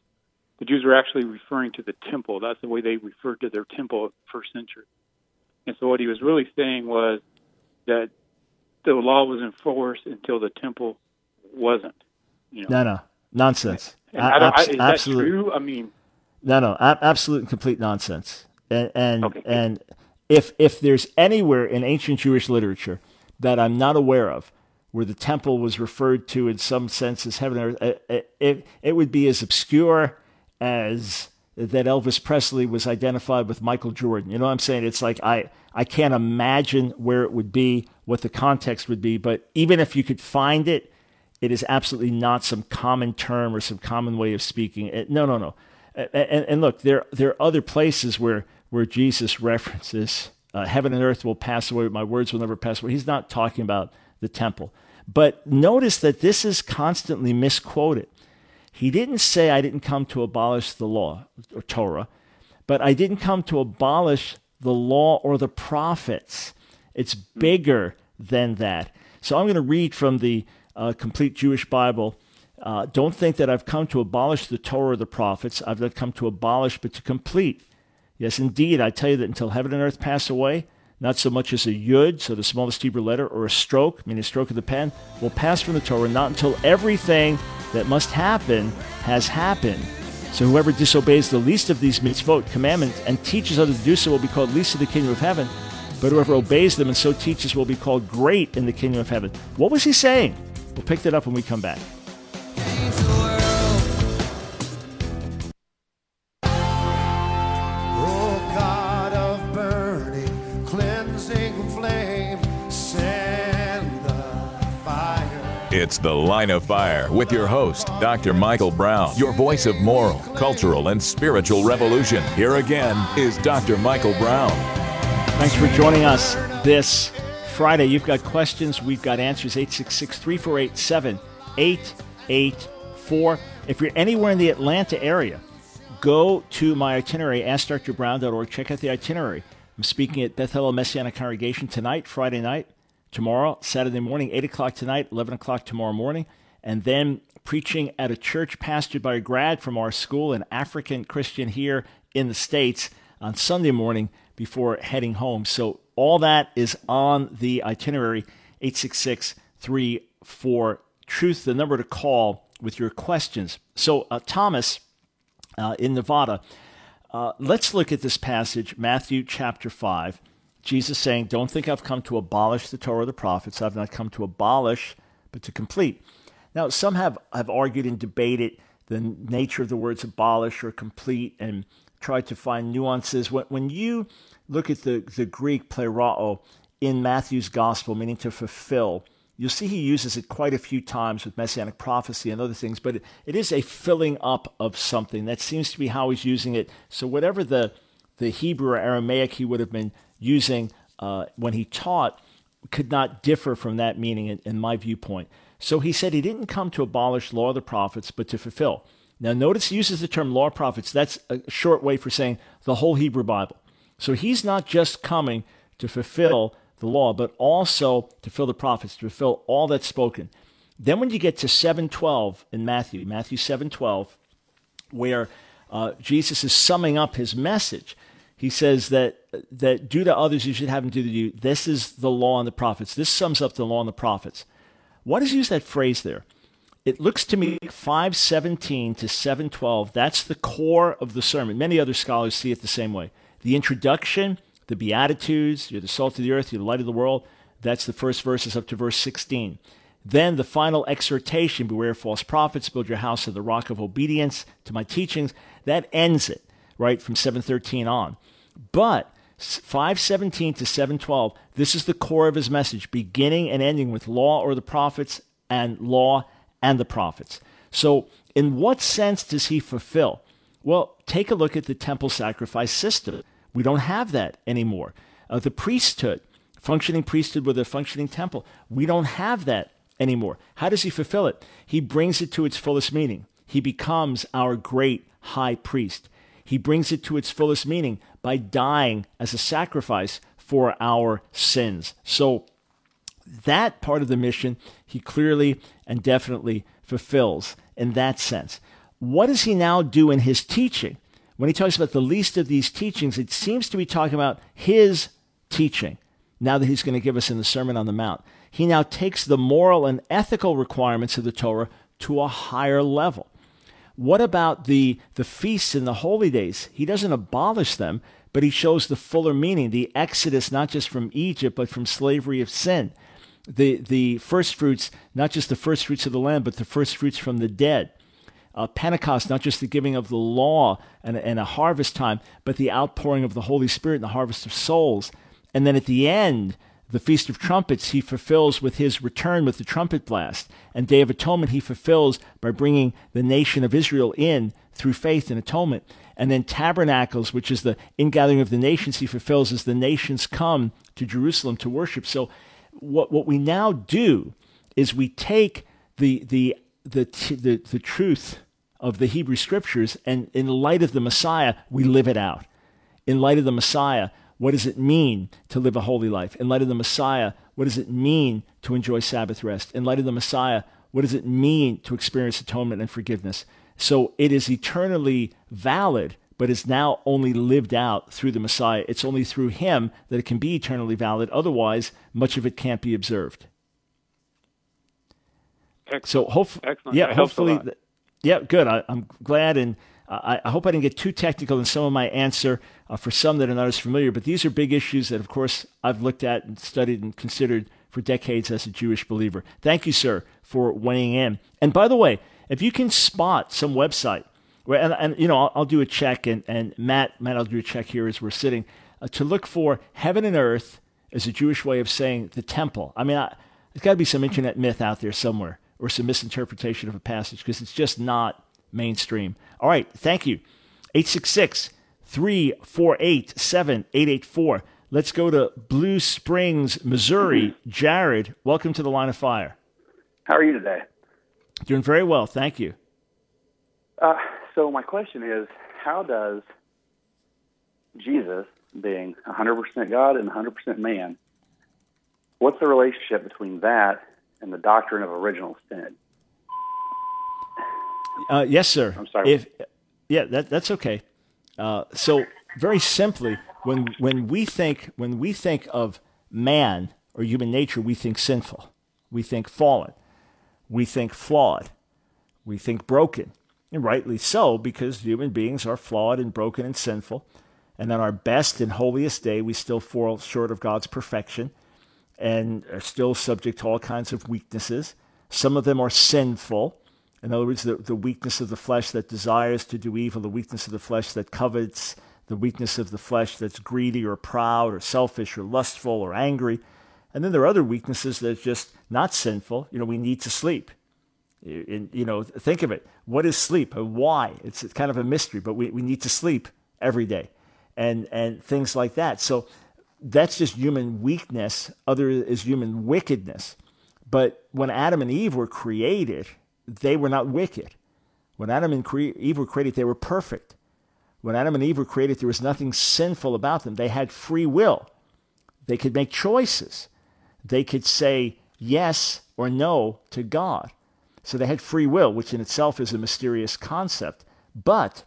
were actually referring to the temple. That's the way they referred to their temple in the first century. And so what he was really saying was that the law was in force until the temple wasn't. No, nonsense. Is that true? I mean, no, absolute and complete nonsense. And okay. And if there's anywhere in ancient Jewish literature that I'm not aware of where the temple was referred to in some sense as heaven and earth, it would be as obscure as that Elvis Presley was identified with Michael Jordan. You know what I'm saying? It's like I can't imagine where it would be, what the context would be, but even if you could find it, it is absolutely not some common term or some common way of speaking. No. And look, there are other places where Jesus references heaven and earth will pass away, but my words will never pass away. He's not talking about the temple. But notice that this is constantly misquoted. He didn't say, I didn't come to abolish the law or Torah, but I didn't come to abolish the law or the prophets. It's bigger than that. So I'm going to read from the Complete Jewish Bible. Don't think that I've come to abolish the Torah or the prophets. I've not come to abolish, but to complete. Yes, indeed, I tell you that until heaven and earth pass away, not so much as a yud, so the smallest Hebrew letter, or a stroke, meaning a stroke of the pen, will pass from the Torah, not until everything that must happen has happened. So whoever disobeys the least of these mitzvot, commandments, and teaches others to do so will be called least in the kingdom of heaven. But whoever obeys them and so teaches will be called great in the kingdom of heaven. What was he saying? We'll pick that up when we come back. Fire. It's The Line of Fire with your host, Dr. Michael Brown, your voice of moral, cultural, and spiritual revolution. Here again is Dr. Michael Brown. Thanks for joining us this Friday. You've got questions, we've got answers. 866-348-7884. If you're anywhere in the Atlanta area, go to my itinerary, AskDrBrown.org. Check out the itinerary. I'm speaking at Bethel Messianic Congregation tonight, Friday night, tomorrow, Saturday morning, 8 o'clock tonight, 11 o'clock tomorrow morning, and then preaching at a church pastored by a grad from our school, an African Christian here in the States, on Sunday morning before heading home. So all that is on the itinerary, 866-34-TRUTH, the number to call with your questions. So Thomas in Nevada, let's look at this passage, Matthew chapter 5. Jesus saying, don't think I've come to abolish the Torah or the prophets. I've not come to abolish, but to complete. Now, some have argued and debated the nature of the words abolish or complete and tried to find nuances. When you look at the Greek plerao in Matthew's gospel, meaning to fulfill, you'll see he uses it quite a few times with messianic prophecy and other things, but it is a filling up of something. That seems to be how he's using it. So whatever the Hebrew or Aramaic he would have been using when he taught could not differ from that meaning in my viewpoint. So he said he didn't come to abolish law of the prophets, but to fulfill. Now notice he uses the term law of prophets. That's a short way for saying the whole Hebrew Bible. So he's not just coming to fulfill the law, but also to fulfill the prophets, to fulfill all that's spoken. Then when you get to 7:12 in Matthew 7:12, where Jesus is summing up his message, he says that do to others you should have them do to you. This is the law and the prophets. This sums up the law and the prophets. Why does he use that phrase there? It looks to me 5:17 to 7:12. That's the core of the sermon. Many other scholars see it the same way. The introduction, the Beatitudes, you're the salt of the earth, you're the light of the world. That's the first verses up to verse 16. Then the final exhortation, beware of false prophets, build your house on the rock of obedience to my teachings. That ends it, right, from 7:13 on. But 5:17 to 7:12, this is the core of his message, beginning and ending with law or the prophets and law and the prophets. So in what sense does he fulfill? Well, take a look at the temple sacrifice system. We don't have that anymore. The priesthood, functioning priesthood with a functioning temple, we don't have that anymore. How does he fulfill it? He brings it to its fullest meaning. He becomes our great high priest. He brings it to its fullest meaning by dying as a sacrifice for our sins. So that part of the mission, he clearly and definitely fulfills in that sense. What does he now do in his teaching? When he talks about the least of these teachings, it seems to be talking about his teaching, now that he's going to give us in the Sermon on the Mount. He now takes the moral and ethical requirements of the Torah to a higher level. What about the feasts and the holy days? He doesn't abolish them, but he shows the fuller meaning, the exodus not just from Egypt, but from slavery of sin. The first fruits, not just the first fruits of the land, but the first fruits from the dead. Pentecost, not just the giving of the law and a harvest time, but the outpouring of the Holy Spirit and the harvest of souls. And then at the end, the Feast of Trumpets, he fulfills with his return with the trumpet blast. And Day of Atonement, he fulfills by bringing the nation of Israel in through faith and atonement. And then Tabernacles, which is the ingathering of the nations, he fulfills as the nations come to Jerusalem to worship. So what we now do is we take the truth of the Hebrew Scriptures, and in light of the Messiah, we live it out. In light of the Messiah, what does it mean to live a holy life? In light of the Messiah, what does it mean to enjoy Sabbath rest? In light of the Messiah, what does it mean to experience atonement and forgiveness? So it is eternally valid, but is now only lived out through the Messiah. It's only through him that it can be eternally valid. Otherwise, much of it can't be observed. Excellent. So Excellent. Yeah, that helps a hopefully, lot. yeah, good. I'm glad, and I hope I didn't get too technical in some of my answer for some that are not as familiar, but these are big issues that, of course, I've looked at and studied and considered for decades as a Jewish believer. Thank you, sir, for weighing in. And by the way, if you can spot some website, where, and you know, I'll do a check, and Matt, I'll do a check here as we're sitting, to look for heaven and earth as a Jewish way of saying the temple. I mean, There's got to be some internet myth out there somewhere or some misinterpretation of a passage because it's just not mainstream. All right, thank you. 866-348-7884. Let's go to Blue Springs, Missouri. Jared, welcome to the Line of Fire. How are you today? Doing very well, thank you. So my question is, how does Jesus, being 100% God and 100% man, what's the relationship between that and the doctrine of original sin? Yes, sir. I'm sorry. That's okay. So very simply, when we think of man or human nature, we think sinful, we think fallen, we think flawed, we think broken, and rightly so, because human beings are flawed and broken and sinful. And on our best and holiest day, we still fall short of God's perfection and are still subject to all kinds of weaknesses. Some of them are sinful. In other words, the weakness of the flesh that desires to do evil, the weakness of the flesh that covets, the weakness of the flesh that's greedy or proud or selfish or lustful or angry. And then there are other weaknesses that are just not sinful. We need to sleep. Think of it. What is sleep and why? It's kind of a mystery, but we need to sleep every day and things like that. So that's just human weakness. Other is human wickedness. But when Adam and Eve were created, they were not wicked. When Adam and Eve were created, they were perfect. When Adam and Eve were created, there was nothing sinful about them. They had free will. They could make choices. They could say yes or no to God. So they had free will, which in itself is a mysterious concept. But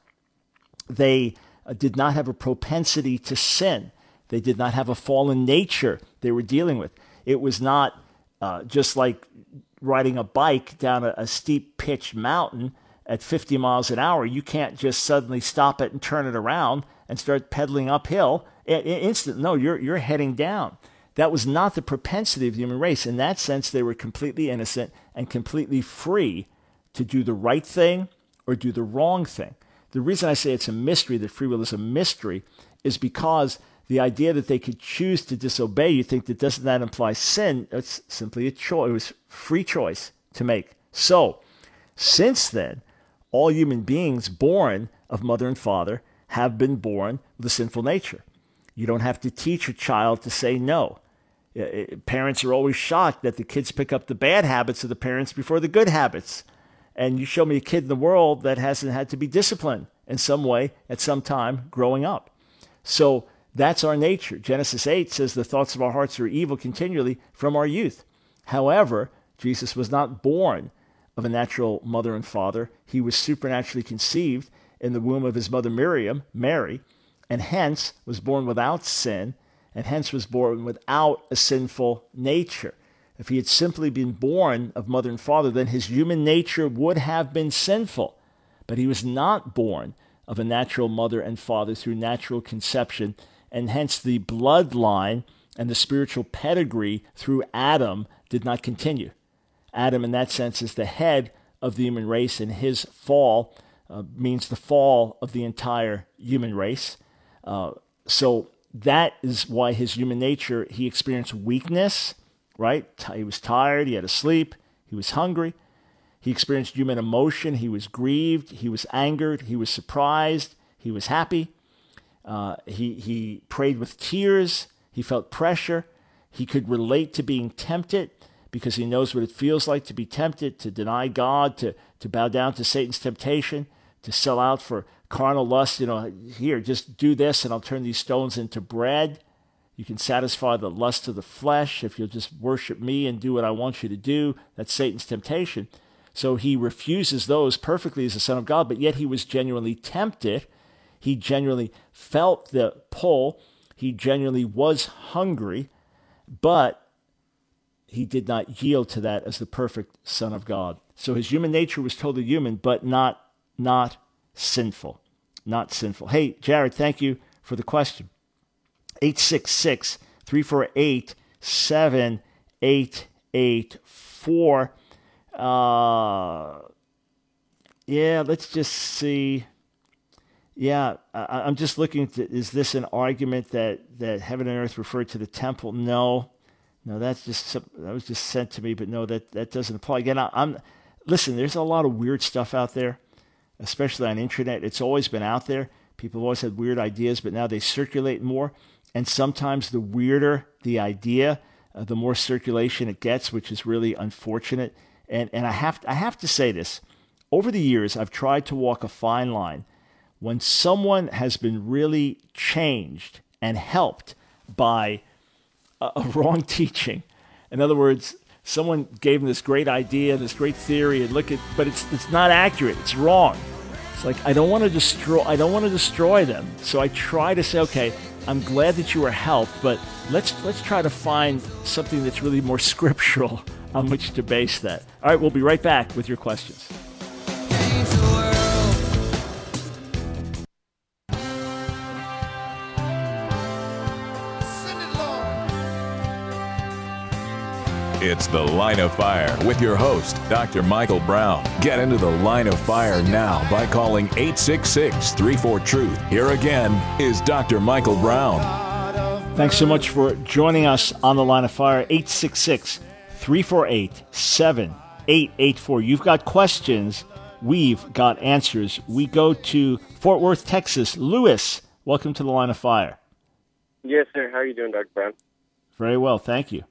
they did not have a propensity to sin. They did not have a fallen nature they were dealing with. It was not just like riding a bike down a steep pitched mountain at 50 miles an hour. You can't just suddenly stop it and turn it around and start pedaling uphill. No, you're heading down. That was not the propensity of the human race. In that sense, they were completely innocent and completely free to do the right thing or do the wrong thing. The reason I say it's a mystery, that free will is a mystery, is because the idea that they could choose to disobey, you think doesn't that imply sin? It's simply a choice. It was free choice to make. So, since then, all human beings born of mother and father have been born with a sinful nature. You don't have to teach a child to say no. Parents are always shocked that the kids pick up the bad habits of the parents before the good habits. And you show me a kid in the world that hasn't had to be disciplined in some way at some time growing up. So that's our nature. Genesis 8 says the thoughts of our hearts are evil continually from our youth. However, Jesus was not born of a natural mother and father. He was supernaturally conceived in the womb of his mother Mary, and hence was born without sin, and hence was born without a sinful nature. If he had simply been born of mother and father, then his human nature would have been sinful. But he was not born of a natural mother and father through natural conception, and hence the bloodline and the spiritual pedigree through Adam did not continue. Adam, in that sense, is the head of the human race, and his fall means the fall of the entire human race. So that is why his human nature, he experienced weakness, right? He was tired, he had to sleep, he was hungry. He experienced human emotion, he was grieved, he was angered, he was surprised, he was happy. He prayed with tears, he felt pressure. He could relate to being tempted because he knows what it feels like to be tempted, to deny God, to bow down to Satan's temptation, to sell out for carnal lust. Here, just do this and I'll turn these stones into bread. You can satisfy the lust of the flesh if you'll just worship me and do what I want you to do. That's Satan's temptation. So he refuses those perfectly as the Son of God, but yet he was genuinely tempted. He genuinely felt the pull. He genuinely was hungry, but he did not yield to that as the perfect Son of God. So his human nature was totally human, but not sinful. Not sinful. Hey, Jared, thank you for the question. 866-348-7884. Let's just see. I'm just looking is this an argument that heaven and earth referred to the temple? No, No, that was just sent to me, but no, that doesn't apply. Again, listen, there's a lot of weird stuff out there, especially on internet. It's always been out there. People have always had weird ideas, but now they circulate more. And sometimes the weirder the idea, the more circulation it gets, which is really unfortunate. And I have to say this. Over the years, I've tried to walk a fine line. When someone has been really changed and helped by a wrong teaching, in other words, someone gave them this great idea, this great theory, and but it's not accurate. It's wrong. It's like I don't want to destroy them. So I try to say, okay, I'm glad that you were helped, but let's try to find something that's really more scriptural on which to base that. All right, we'll be right back with your questions. It's The Line of Fire with your host, Dr. Michael Brown. Get into the Line of Fire now by calling 866-34-TRUTH. Here again is Dr. Michael Brown. Thanks so much for joining us on The Line of Fire, 866-348-7884. You've got questions, we've got answers. We go to Fort Worth, Texas. Lewis, welcome to The Line of Fire. Yes, sir. How are you doing, Dr. Brown? Very well, thank you.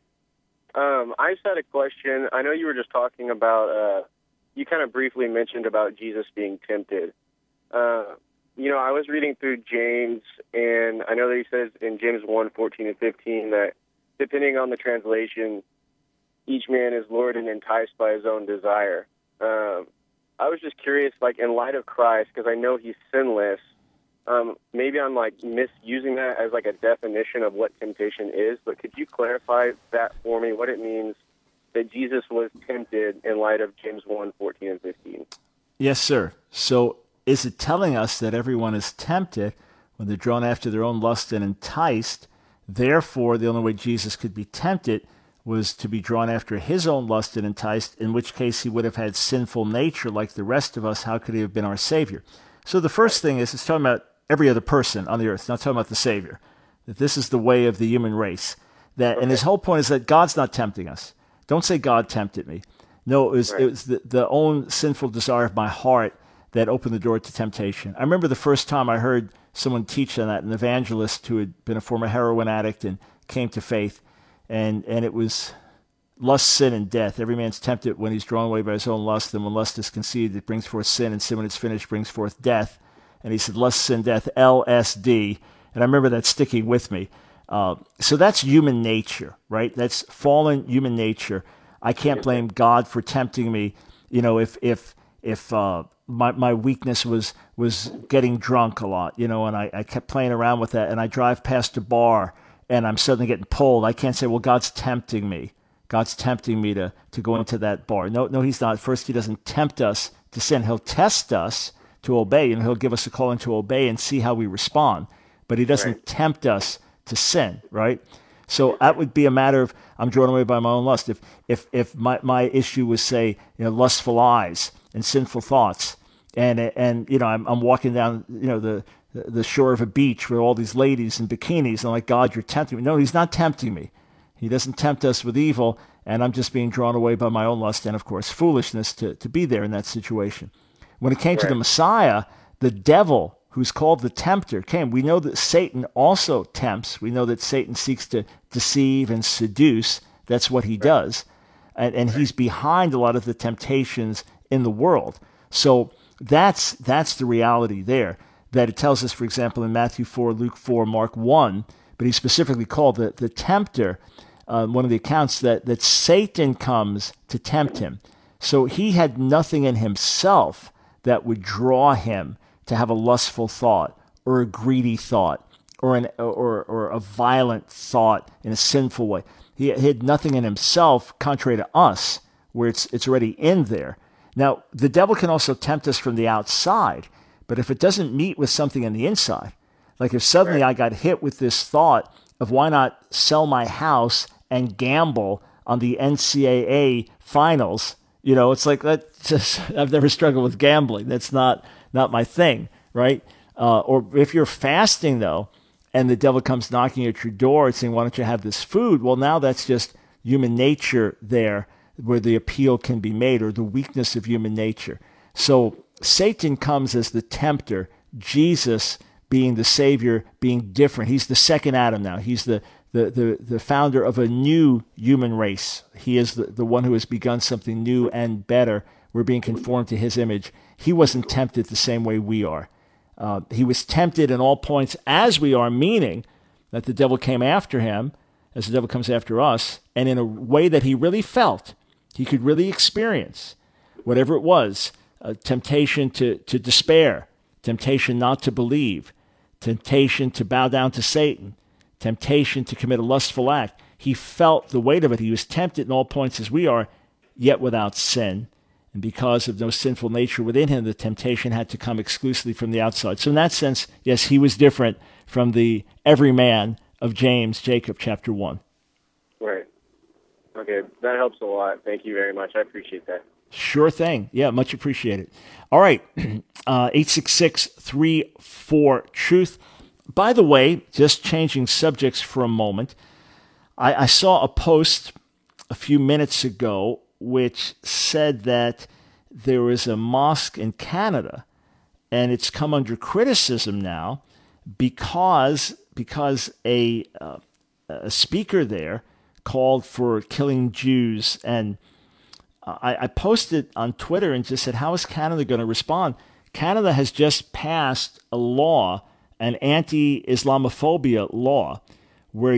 I just had a question. I know you were just talking about, you kind of briefly mentioned about Jesus being tempted. I was reading through James, and I know that he says in James 1:14 and 15 that depending on the translation, each man is lured and enticed by his own desire. I was just curious, like in light of Christ, because I know he's sinless, maybe I'm misusing that as a definition of what temptation is, but could you clarify that for me, what it means that Jesus was tempted in light of James 1:14 and 15? Yes, sir. So is it telling us that everyone is tempted when they're drawn after their own lust and enticed? Therefore, the only way Jesus could be tempted was to be drawn after his own lust and enticed, in which case he would have had sinful nature like the rest of us. How could he have been our Savior? So the first thing is, it's talking about every other person on the earth, not talking about the Savior, that this is the way of the human race. And his whole point is that God's not tempting us. Don't say God tempted me. No, it was the own sinful desire of my heart that opened the door to temptation. I remember the first time I heard someone teach on that, an evangelist who had been a former heroin addict and came to faith, and it was lust, sin, and death. Every man's tempted when he's drawn away by his own lust, and when lust is conceived, it brings forth sin, and sin, when it's finished, brings forth death. And he said, lust, sin, death, LSD. And I remember that sticking with me. So that's human nature, right? That's fallen human nature. I can't blame God for tempting me. If my weakness was getting drunk a lot, and I kept playing around with that, and I drive past a bar and I'm suddenly getting pulled, I can't say, well, God's tempting me. God's tempting me to go into that bar. No, he's not. First, he doesn't tempt us to sin. He'll test us to obey, and he'll give us a call to obey and see how we respond. But he doesn't tempt us to sin, right? So that would be a matter of I'm drawn away by my own lust. If my issue was, say, lustful eyes and sinful thoughts, and I'm walking down the shore of a beach with all these ladies in bikinis, and I'm like, God, you're tempting me. No, he's not tempting me. He doesn't tempt us with evil, and I'm just being drawn away by my own lust and, of course, foolishness to be there in that situation. When it came to the Messiah, the devil, who's called the tempter, came. We know that Satan also tempts. We know that Satan seeks to deceive and seduce. That's what he does. And he's behind a lot of the temptations in the world. So that's the reality there, that it tells us, for example, in Matthew 4, Luke 4, Mark 1, but he specifically called the tempter, one of the accounts, that Satan comes to tempt him. So he had nothing in himself that would draw him to have a lustful thought or a greedy thought or a violent thought in a sinful way. He had nothing in himself, contrary to us, where it's already in there. Now, the devil can also tempt us from the outside, but if it doesn't meet with something in the inside, like if suddenly I got hit with this thought of why not sell my house and gamble on the NCAA finals, it's like I've never struggled with gambling. That's not my thing, right? Or if you're fasting, though, and the devil comes knocking at your door and saying, why don't you have this food? Well, now that's just human nature there where the appeal can be made, or the weakness of human nature. So Satan comes as the tempter, Jesus being the Savior, being different. He's the second Adam now. He's the founder of a new human race. He is the one who has begun something new and better. We're being conformed to his image. He wasn't tempted the same way we are. He was tempted in all points as we are, meaning that the devil came after him as the devil comes after us, and in a way that he really felt, he could really experience, whatever it was, temptation to despair, temptation not to believe, temptation to bow down to Satan, temptation to commit a lustful act. He felt the weight of it. He was tempted in all points as we are, yet without sin. And because of no sinful nature within him, the temptation had to come exclusively from the outside. So in that sense, yes, he was different from the everyman of Jacob chapter 1. Right. Okay, that helps a lot. Thank you very much. I appreciate that. Sure thing. Yeah, much appreciated. All right, 866-34-TRUTH. By the way, just changing subjects for a moment, I saw a post a few minutes ago which said that there was a mosque in Canada, and it's come under criticism now because a speaker there called for killing Jews. And I posted on Twitter and just said, how is Canada going to respond? Canada has just passed a law, an anti-Islamophobia law, where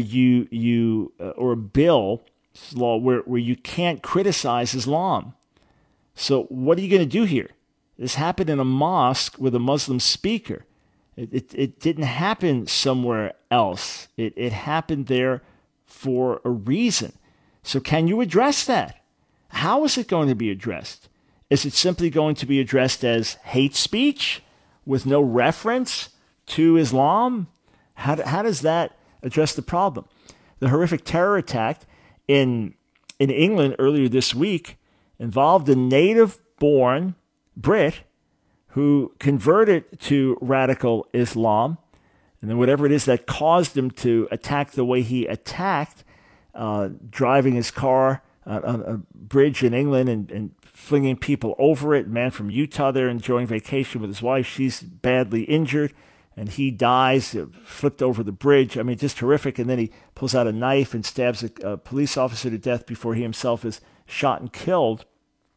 or a bill law where you can't criticize Islam. So what are you going to do here? This happened in a mosque with a Muslim speaker. It didn't happen somewhere else. It happened there for a reason. So can you address that? How is it going to be addressed? Is it simply going to be addressed as hate speech with no reference to Islam? How does that address the problem? The horrific terror attack in England earlier this week involved a native-born Brit who converted to radical Islam, and then whatever it is that caused him to attack the way he attacked, driving his car on a bridge in England and flinging people over it. A man from Utah there enjoying vacation with his wife. She's badly injured, and he dies, flipped over the bridge. I mean, just horrific. And then he pulls out a knife and stabs a police officer to death before he himself is shot and killed.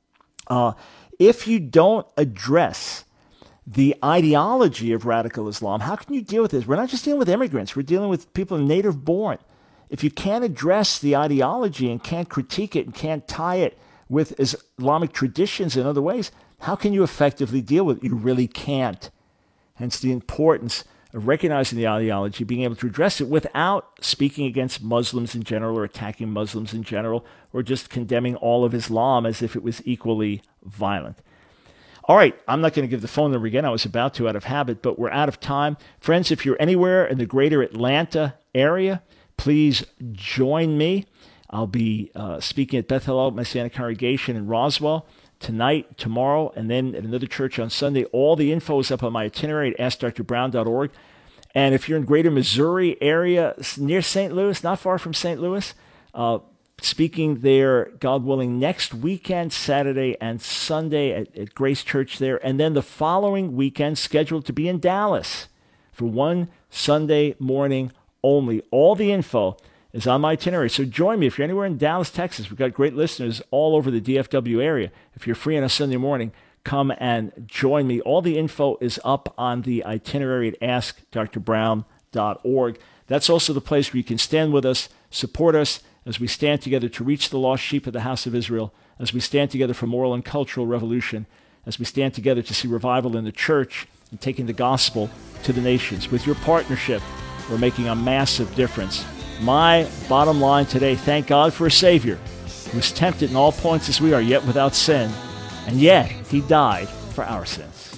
If you don't address the ideology of radical Islam, how can you deal with this? We're not just dealing with immigrants. We're dealing with people native born. If you can't address the ideology and can't critique it and can't tie it with Islamic traditions and other ways, how can you effectively deal with it? You really can't. Hence the importance of recognizing the ideology, being able to address it without speaking against Muslims in general or attacking Muslims in general or just condemning all of Islam as if it was equally violent. All right, I'm not going to give the phone number again. I was about to out of habit, but we're out of time. Friends, if you're anywhere in the greater Atlanta area, please join me. I'll be speaking at Bethel Messianic Congregation in Roswell tonight, tomorrow, and then at another church on Sunday. All the info is up on my itinerary at AskDrBrown.org. And if you're in greater Missouri area, near St. Louis, not far from St. Louis, speaking there, God willing, next weekend, Saturday and Sunday at Grace Church there. And then the following weekend, scheduled to be in Dallas for one Sunday morning only. All the info is on my itinerary. So join me if you're anywhere in Dallas, Texas. We've got great listeners all over the DFW area. If you're free on a Sunday morning, come and join me. All the info is up on the itinerary at AskDrBrown.org. That's also the place where you can stand with us, support us as we stand together to reach the lost sheep of the house of Israel, as we stand together for moral and cultural revolution, as we stand together to see revival in the church and taking the gospel to the nations. With your partnership, we're making a massive difference. My bottom line today, thank God for a Savior who was tempted in all points as we are, yet without sin, and yet he died for our sins.